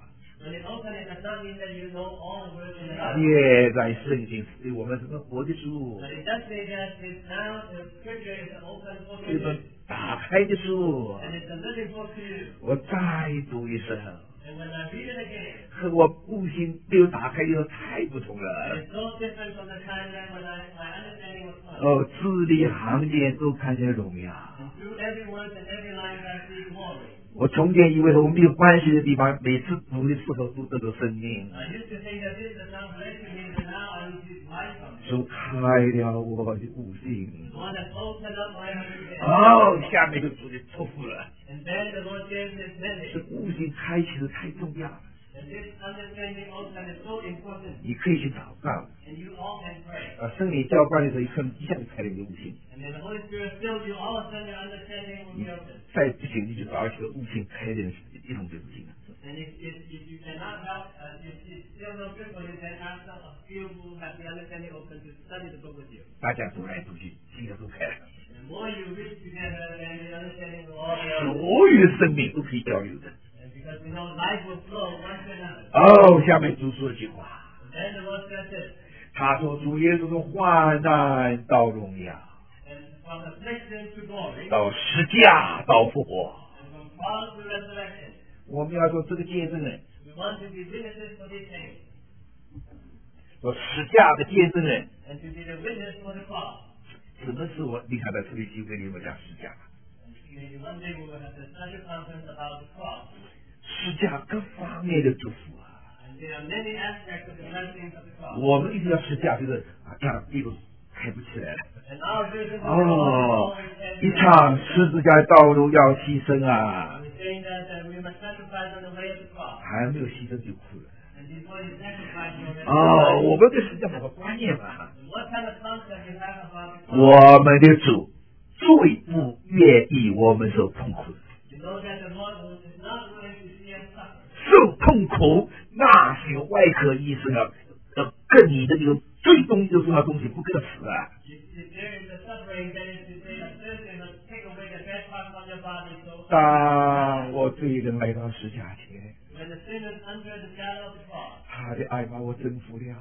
也在圣经是我们什么活的书，这本打开的书，我再读一声，和我悟性没有打开的时候太不同了。哦，字里行间都看见荣耀。我从前以为和我没有关系的地方，每次读的时候都得到生命。主开了我的悟性。哦，下面就主的托付了。这悟性开启的太重要了。你可以去祷告，啊，圣灵浇灌的时候，一刻一下就开了你的悟性。你再不行，你就找一个悟性开的人一同就不行了。大家读来读去，心都开了。所有的生命都可以交流的。哦，下面主说一句话，他说主耶稣从患难到荣耀，到十架到复活。我们要做这个见证人，做十架的见证人。什么是我你看在这里机会你们讲十架？十架各方面的祝福啊！我们一定要十架，就是啊，这样地路开不起来了。哦，一场十字架道路要牺牲啊！ 还没有牺牲就哭了。哦，我们对实际上有个观念嘛，我们的主最不愿意我们受痛苦的。受痛苦，那些外科医生啊，呃，跟你的这个最重最重要的东西不跟死啊。当我罪人来到十架前，他的爱把我征服了。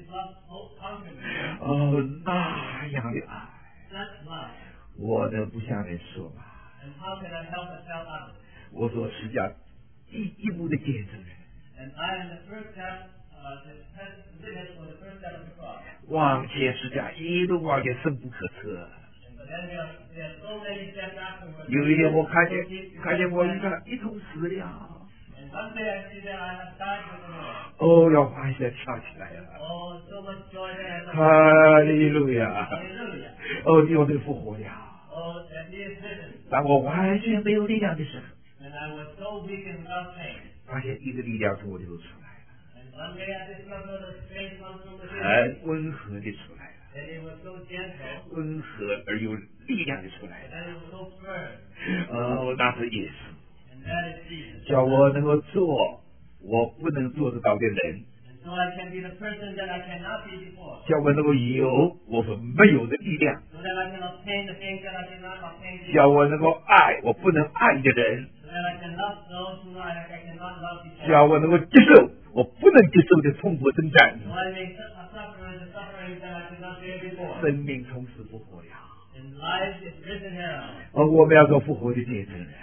哦，那样的爱，我能不向人说吗？我做十架第一步的见证人，往前十架一路往前深不可测。有一天我看见看见我一个一头死了，哦，要欢喜的跳起来了，哈利路亚！哦，你有这复活了。当我完全没有力量的时候，发现一个力量从我里头出来了，很温和的出来了，温和而有力量的出来了。哦，那是耶稣，叫我能够做我不能做得到的人，叫我能够有我所没有的力量，叫我能够爱我不能爱的人，叫我能够接受我不能接受的痛苦征战。生命从此复活了。而我们要做复活的见证人。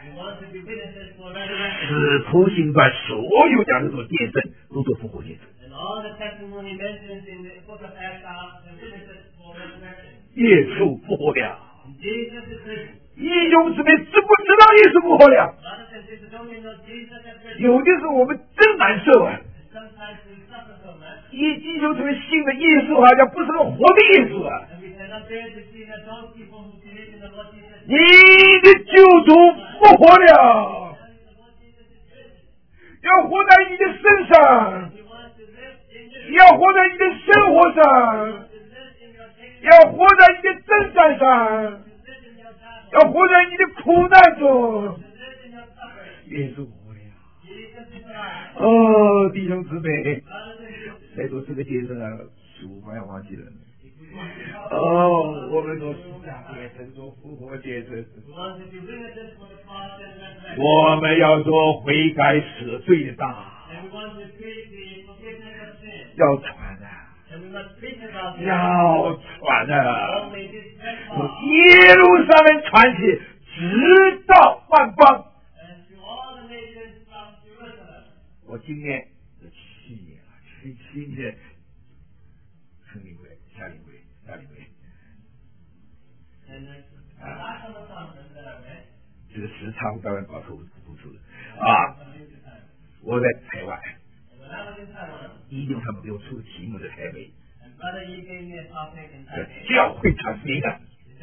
使徒行传所有讲的做见证，都做复活见证。耶稣复活了。弟兄姊妹知不知道耶稣复活了？有的时候我们真难受啊！一弟兄姊妹信的耶稣好像不是个活的耶稣啊！你的救主复活了，要活在你的身上，要活在你的生活上，要活在你的征战上，要活在你的苦难中。耶稣活了。哦，弟兄姊妹，再做这个见证啊，主快要忘记了。哦，我们做十架见证，做复活见证，我们要做悔改赦罪的大，要传啊，要传啊，从耶路撒冷传起，直到万邦。我今年有七年了，七七年，陈领会，夏领会。夏领会，啊，这个时差我当然搞错不出啊。我在台湾，一六他们给我出的题目在台北，教会传福音的。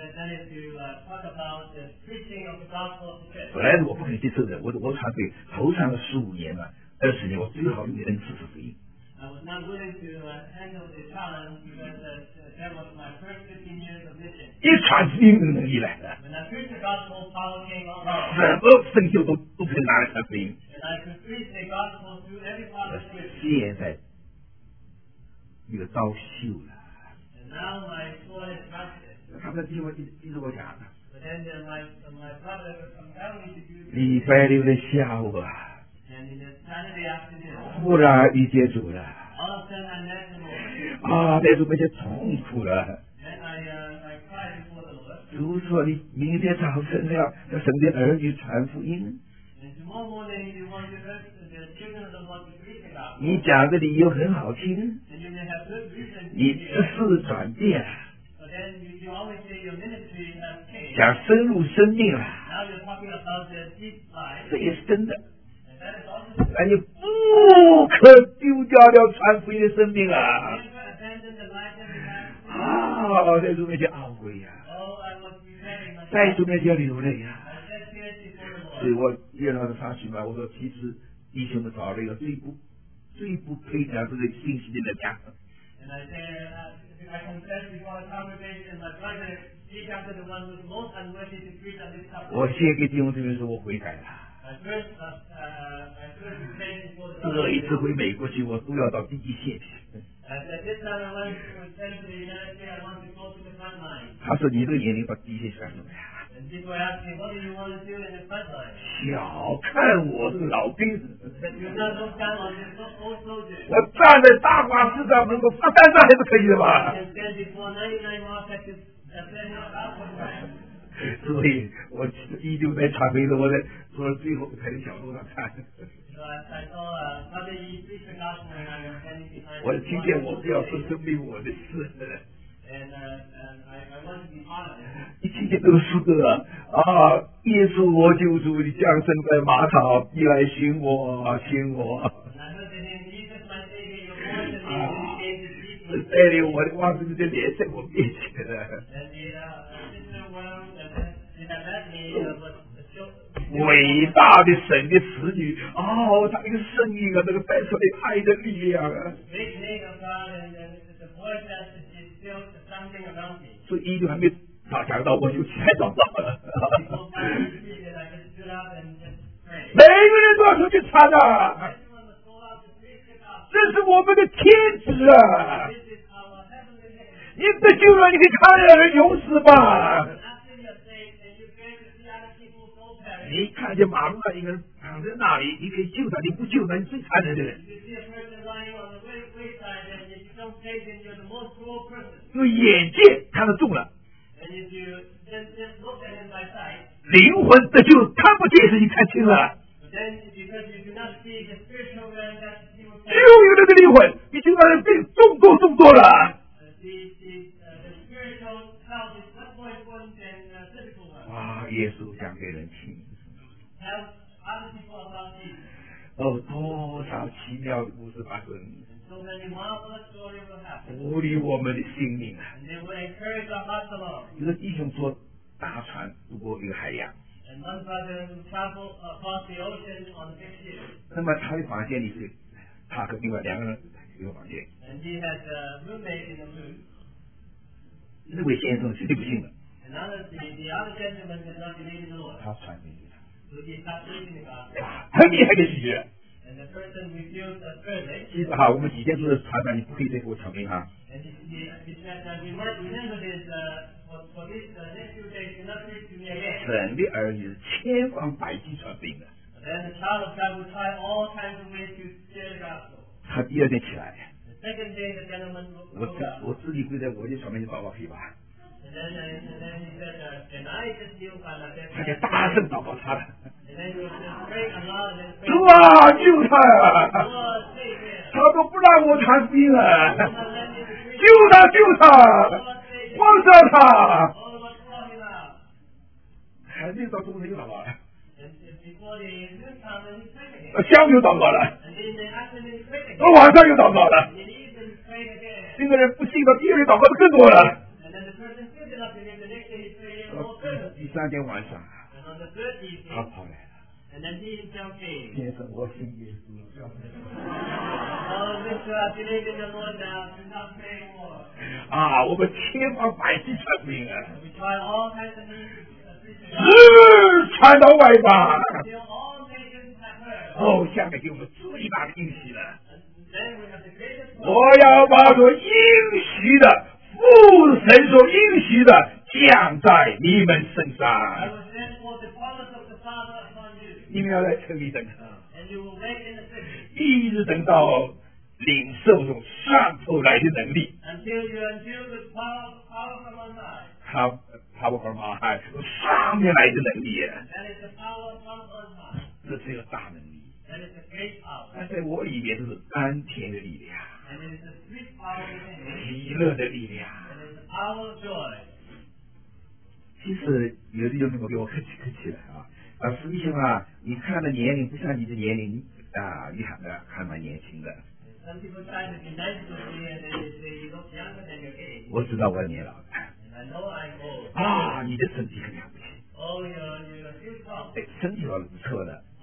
本来我不肯接受的，我我传福音头上了十五年嘛，二十年，我最好用的恩赐是福音。I was not willing to uh, handle the challenge because uh, that was my first fifteen years of mission. 一传福音的能力来了。When I preached the gospel, power came on. 什么圣经都都可以拿来传福音。And I could preach the gospel to every part of Scripture. 现在那个招秀了。And now my soul is righteous. 他们听我一一直我讲的。But then uh, my my brother compelled me to do. 礼拜六的下午啊。忽然遇见主了，啊，在主面前痛苦了。主说：“你明天早晨要要神的儿女传福音。”你讲的理由很好听，你只是转变，想深入生命了，这也是真的。那你不可丢掉了传福音的生命啊！啊，在主面前懊悔呀，在主面前流泪呀。所以我约他的上去嘛，我说其实弟兄们找了一个最不最不配讲这个信息的人讲。 And I say, uh, I confess before the congregation, my brother, he comes to the one who's most unworthy to preach on this topic. 我先给弟兄姊妹说，我悔改了。 I first, uh, uh, I first repented before the 这一次 congregation. 回美国去，我都要到第一线去。 And at this time I want to return to the United States, I want to go to the front line. 他说：“你这个年龄到第一线干什么呀？” And people ask me, what do you want to do in the front line? 小看我这个老兵， But you not look down on this old soldier. 我站在大马士上门口发单上还是可以的吧？ You can stand before ninety-nine more seconds, and then you're out of time. 所以我依旧在传媒的，我在坐在最后排的小路上看。 So I, I saw uh, Father Yi preach the gospel and I was standing behind 我 him. 听见我不要说生命我的事， And, uh, and I, I want to be honest. 一听见这个诗歌啊，耶稣我救主，你降生在马槽，你来寻我，寻我， And I heard the name, Jesus, my Savior, you're born to me, you gave the people. 带领我的望着你的脸在我面前。 And the uh, sister world, and that that name uh, was the children. 伟大的神的子女，哦，他那个声音啊，那个带出来爱的力量啊， Great name of God, and, and the voice that is still sounding around me. 所以依旧还没打讲到，我就起来祷告了。 Before Father preached it, I just stood up and just prayed. 每个人都要出去传啊， Everyone must go out to preach the gospel. 这是我们的天职啊！ This is our heavenly name. 你得救了，你可以看见人永死吧？ After you're saved, and you pray to see other people's souls perish. 你看见马路上一个人躺在那里，你可以救他，你不救他，你最残忍的人。 If you see a person lying on the way, wayside, and if you don't save him, you're the most cruel person. 因为眼界看得中了， And if you just, just look at him by sight, 灵魂得救看不见事情看清了。 but then because you do not see the spiritual realm, that he will 只有有那个灵魂，比其他人更众多众多了。 uh, the, the, uh, the spiritual health is much more important than uh, physical health. 哇，耶稣讲给人听， Tell other people about Jesus. 哦，多少奇妙的故事发生， So many marvelous stories will happen. 鼓励我们的心灵啊！ And they will encourage our hearts along. 有个弟兄坐大船渡过一个海洋， And one brother who traveled across the ocean on a big ship. 那么他的房间里是他和另外两个人一个房间。 And he had a roommate in the room. 那位先生是不信的， And other, the, the other gentleman did not believe in the Lord. 他传进去了， So he stopped preaching the gospel. 哇，很厉害的拒绝。 And the person refused a verdict. 记住哈，我们几天都是船上，你不可以再给我抢名哈。 And he, he, he said that we might remember this uh, for, for this uh, next few days. Do not preach to me again. 神的儿女是千方百计传福音的。 And then the child of God will try all kinds of ways to share the gospel. 他第二天起来， The second day, the gentleman 我 woke 自 up. 我自己跪在我的床边去祷告可以吧？ And then, uh, and then he said, uh, can I just kneel by my 他就 bedside? 大声祷告他了， And then he was just praying aloud and then 主 praying. 啊，救他呀！ Lord, save him. 他都不让我传福音了， Do not let me be preached. 救他，救他， Lord, save him. 放下他！ All of us call him out. 还没到中午又祷告了， And before the noon time, then he prayed 到 again. 下午又祷告了， And then in the afternoon, he prayed 到 again. 晚上又祷告了。 And in the evening, he prayed again. 这个人不信到第二天祷告的更多了。 And then the person still did not believe. The next day, he prayed even more fervently. 第三天晚上， And on the third 他 evening, 跑来了， and then he himself came. 先生，我信耶稣了。 Oh, mister, I believe in the Lord now. Do not pray more. 啊，我们千方百计传福音啊， And we try all kinds of means to preach the 直 gospel. 传到外邦。 Till all nations have heard. 哦，下面给我们最大的应许了。 And then we have the greatest 我要把所应许的父神所应许的降在你们身 I 上， will send forth the promise of the Father upon you. 你们要在城里等他， And you will wait in the city 一直等到领受这种上头来的能力。 until you are endued with power, power from on high. 他他不什么还上面来的能力， That is the power from on high. 这是一个大能力。 That is the great power. 但在我里面，这是甘甜的力量， And it is the sweet power within you. 喜乐的力量。 And it is the power of joy. 其实有的人能够给我客气客气了啊，啊，实际上啊，你看的年龄不像你的年龄，你啊，你还还蛮年轻的。 Some people try to be nice to me and they say you look younger than your age. 我知道我年老了 And I know I'm old. 啊，你的身体很了不起， Oh, you're, you're still strong. 哎，身体倒是不错的， Oh,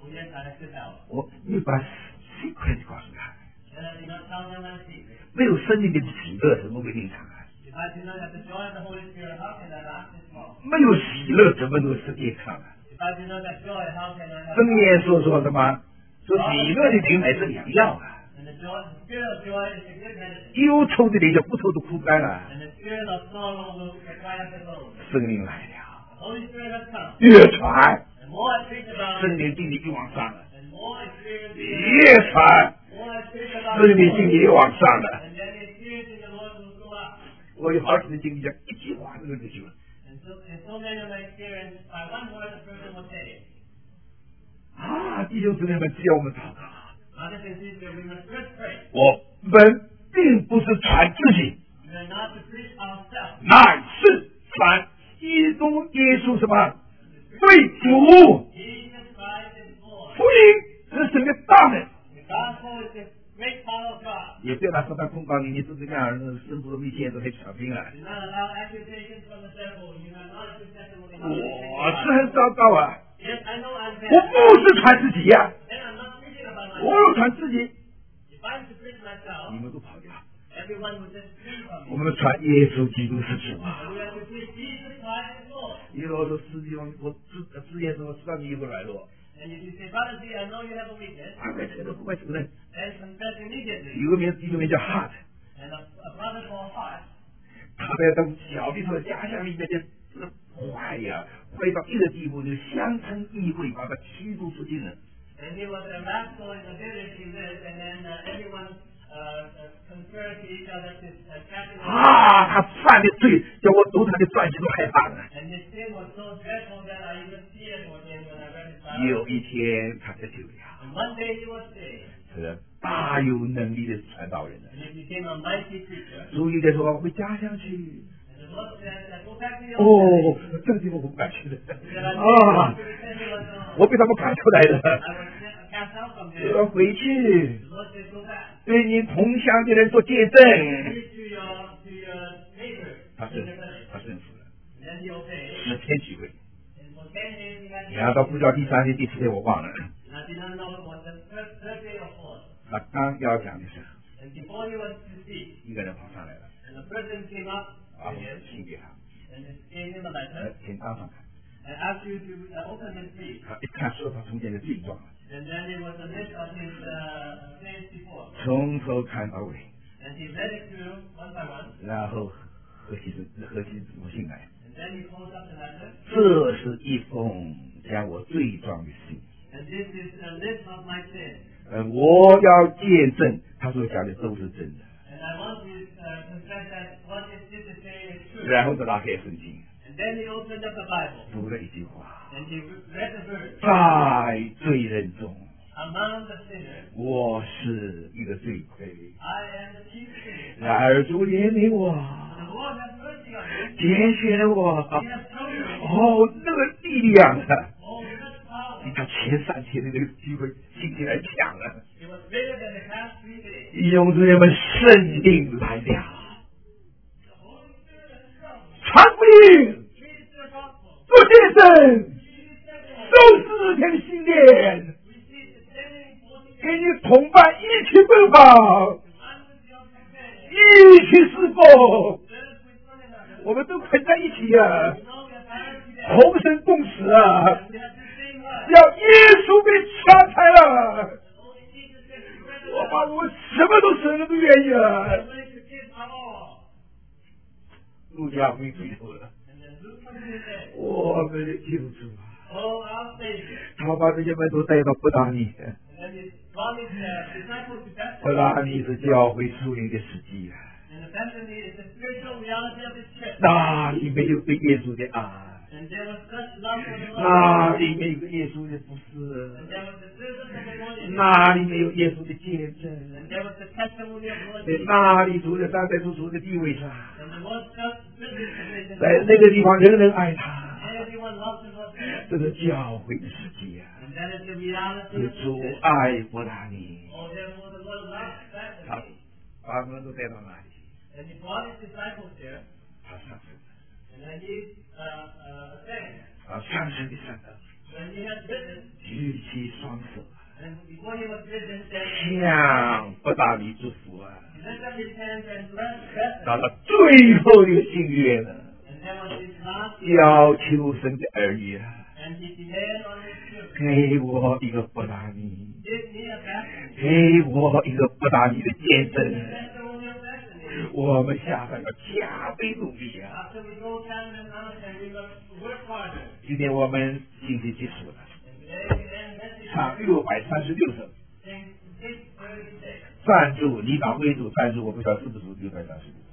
Oh, yes, I have to tell. 我你把 secret 告诉他， And I did not tell them my secret. 没有生命的喜乐怎么会进场啊？ If I did not have the joy of the Holy Spirit, how can I last this long? 没有喜乐怎么能是健康啊？ If I did not have joy, how can I have 箴言说说什么？说喜乐的灵乃是良药啊， And the joy, the spirit of joy is a good medicine. 忧愁的灵叫骨头都枯干了。 And the spirit of sorrow will dry up the bones. 圣灵来了， The Holy Spirit has come. 越传 And more I think about 圣 it, 灵进你越往上了， and more I experience 越 it, 传 more I think about 圣 it, 灵进你越往上了。 and then the experience in the Lord will go up. 我有好几次经历，讲一句话这个就行了。 And so, and so many of my experience, by one word the person will say, 啊，弟兄姊妹们，只要我们祷告， Brothers and sisters, we must first pray. 我们并不是传自己， We are not to preach ourselves. 乃是传基督耶稣什么为主。 Jesus Christ is Lord. 福音是神的大能， The gospel is the great power of God. 也不要拿什么控告你，你是这样，生活的危险都太小心了。 Do not allow accusations from the devil. You have not a good testimony. 我是很糟糕啊， Yes, I know I'm 我 bad. 不是传自己呀、 Then I'm not preaching about 我 myself. 有传自己， If I'm to preach myself, 你们都跑掉。 everyone will just flee from 我 me. 们传耶稣基督是主啊！ And we have to preach Jesus Christ is Lord. 因为我说师弟，我自自言说，我知道你有个软弱， And if you say, Brother Z, I know you have a weakness, 快快承认，快快承认。 then confess immediately. 有个名弟兄名叫 Hart， And a, a brother called Hart, 他在当小的时候家乡里面就这坏呀，坏到一个地步，就相称议会，把他驱逐出境了。 and he was a rascal in the village he lived, and then uh, everyone uh, uh, conferred to each other to uh, capture him. 啊，他犯的罪，叫我读他的传记都害怕了。 And his sin was so dreadful that I even feared for him when I read his Bible. 有一天他得救了， And one day he was saved, 是大有能力的传道人了。 and he became a mighty preacher. 主意的说回家乡去。 And the Lord said, uh, go back to your 哦 family. 这个地方我不敢去的 He said, I 啊 need you to send me alone. 我被他们赶出来的 I was cast out from 我 there. 要回去 The Lord said, go back. 对你同乡的人做见证 Preach to your, to your neighbors 他 in 是 the village. 他顺服了 And then he obeyed. 十天聚会 And for ten days he had 然后到布教第三天第四天我忘了 And I did not know it was the third, third day or fourth. 他刚要讲的时候 And before he was to speak, 一个人跑上来了 and the person came up 把 to 我 him 的信给他 and gave him a 呃 letter 请当场看 and asked you to uh, open his feet. 他一看说他从前的罪状 And then it was a list of his uh, sins before. 从头看到尾 And he read it through one by one. 然后何其是何其怎么信来 And then he closed up the letter. 这是一封将我罪状的信 And this is a list of my sins. 呃我要见证他所讲的都是真的 And I want to uh, confess that what is this is saying is true. 然后就拉开圣经 And then he opened up the Bible. 读了一句话 And he read the verse. 在罪人中 Among the sinners, 我是一个罪魁 I am the chief sinner. 然而主怜悯我 The Lord has mercy on me. 拣选了我 He has chosen me. 哦那个力量啊 Oh, such power. 比他前三天的那个机会信起来强了 It was greater than the past three days. 弟兄姊妹们圣灵来了 The Holy Spirit has come. 传福音 Preach the gospel. 做见证 Jesus said, 收四天的训练 receive the sending forty 给你同伴一起奔跑 one with your companion. 一起侍奉 Serve with one another. 我们都捆在一起啊 We know we are tired today. 同声共死啊 And we have to sing word. 要耶稣被杀开了 Only Jesus said, "Spread the 我 word." 把我什么都舍了都愿意了 I'm willing to give my all. 路加福音最后了 And then Luke comes in and says, 我们的救主啊 Oh, our Savior. 他把这些门徒带到布达尼 And then he brought his uh, disciples to 布 Bethany. 达尼是教会属灵的实际啊 And the Bethany is the spiritual reality of his church. 那里面有对耶稣的爱 And there was such love for the 那 Lord. 里面有耶稣的服侍 And there was the service of the Lord. in it. 那里面有耶稣的见证 And there was the testimony of Lord 在 Jesus. 那里主的站在主主的地位上 And the Lord just visited him. 在那个地方人人爱他 Everyone loves the Lord there. 这是教会的实际啊 And that is the reality 是 of the 主 church. 爱布达尼 Oh, therefore the Lord loves 他 Bethany. 把门都带到哪里 And he brought his disciples there. 他上升 And then he uh, uh, ascended. 啊上升的上升 When he had risen, 举举起双手， And before he was risen, he said, 向不达米祝福啊！ he lifted up his hands and blessed. 到了最后的心愿呢， And there was his last, 要求神的儿女啊， and he declared on his children, 给我一个不达米， give me a baptism, 给我一个不达米的见证。 testimony of destiny. 我们下山要加倍努力啊！ After we go down the mountain, we must work harder. 今天我们今天结束了， And today we end message 唱六百三十六首， sing six thirty-six. 赞助你党为主赞助，我不知道是不是六百三十六。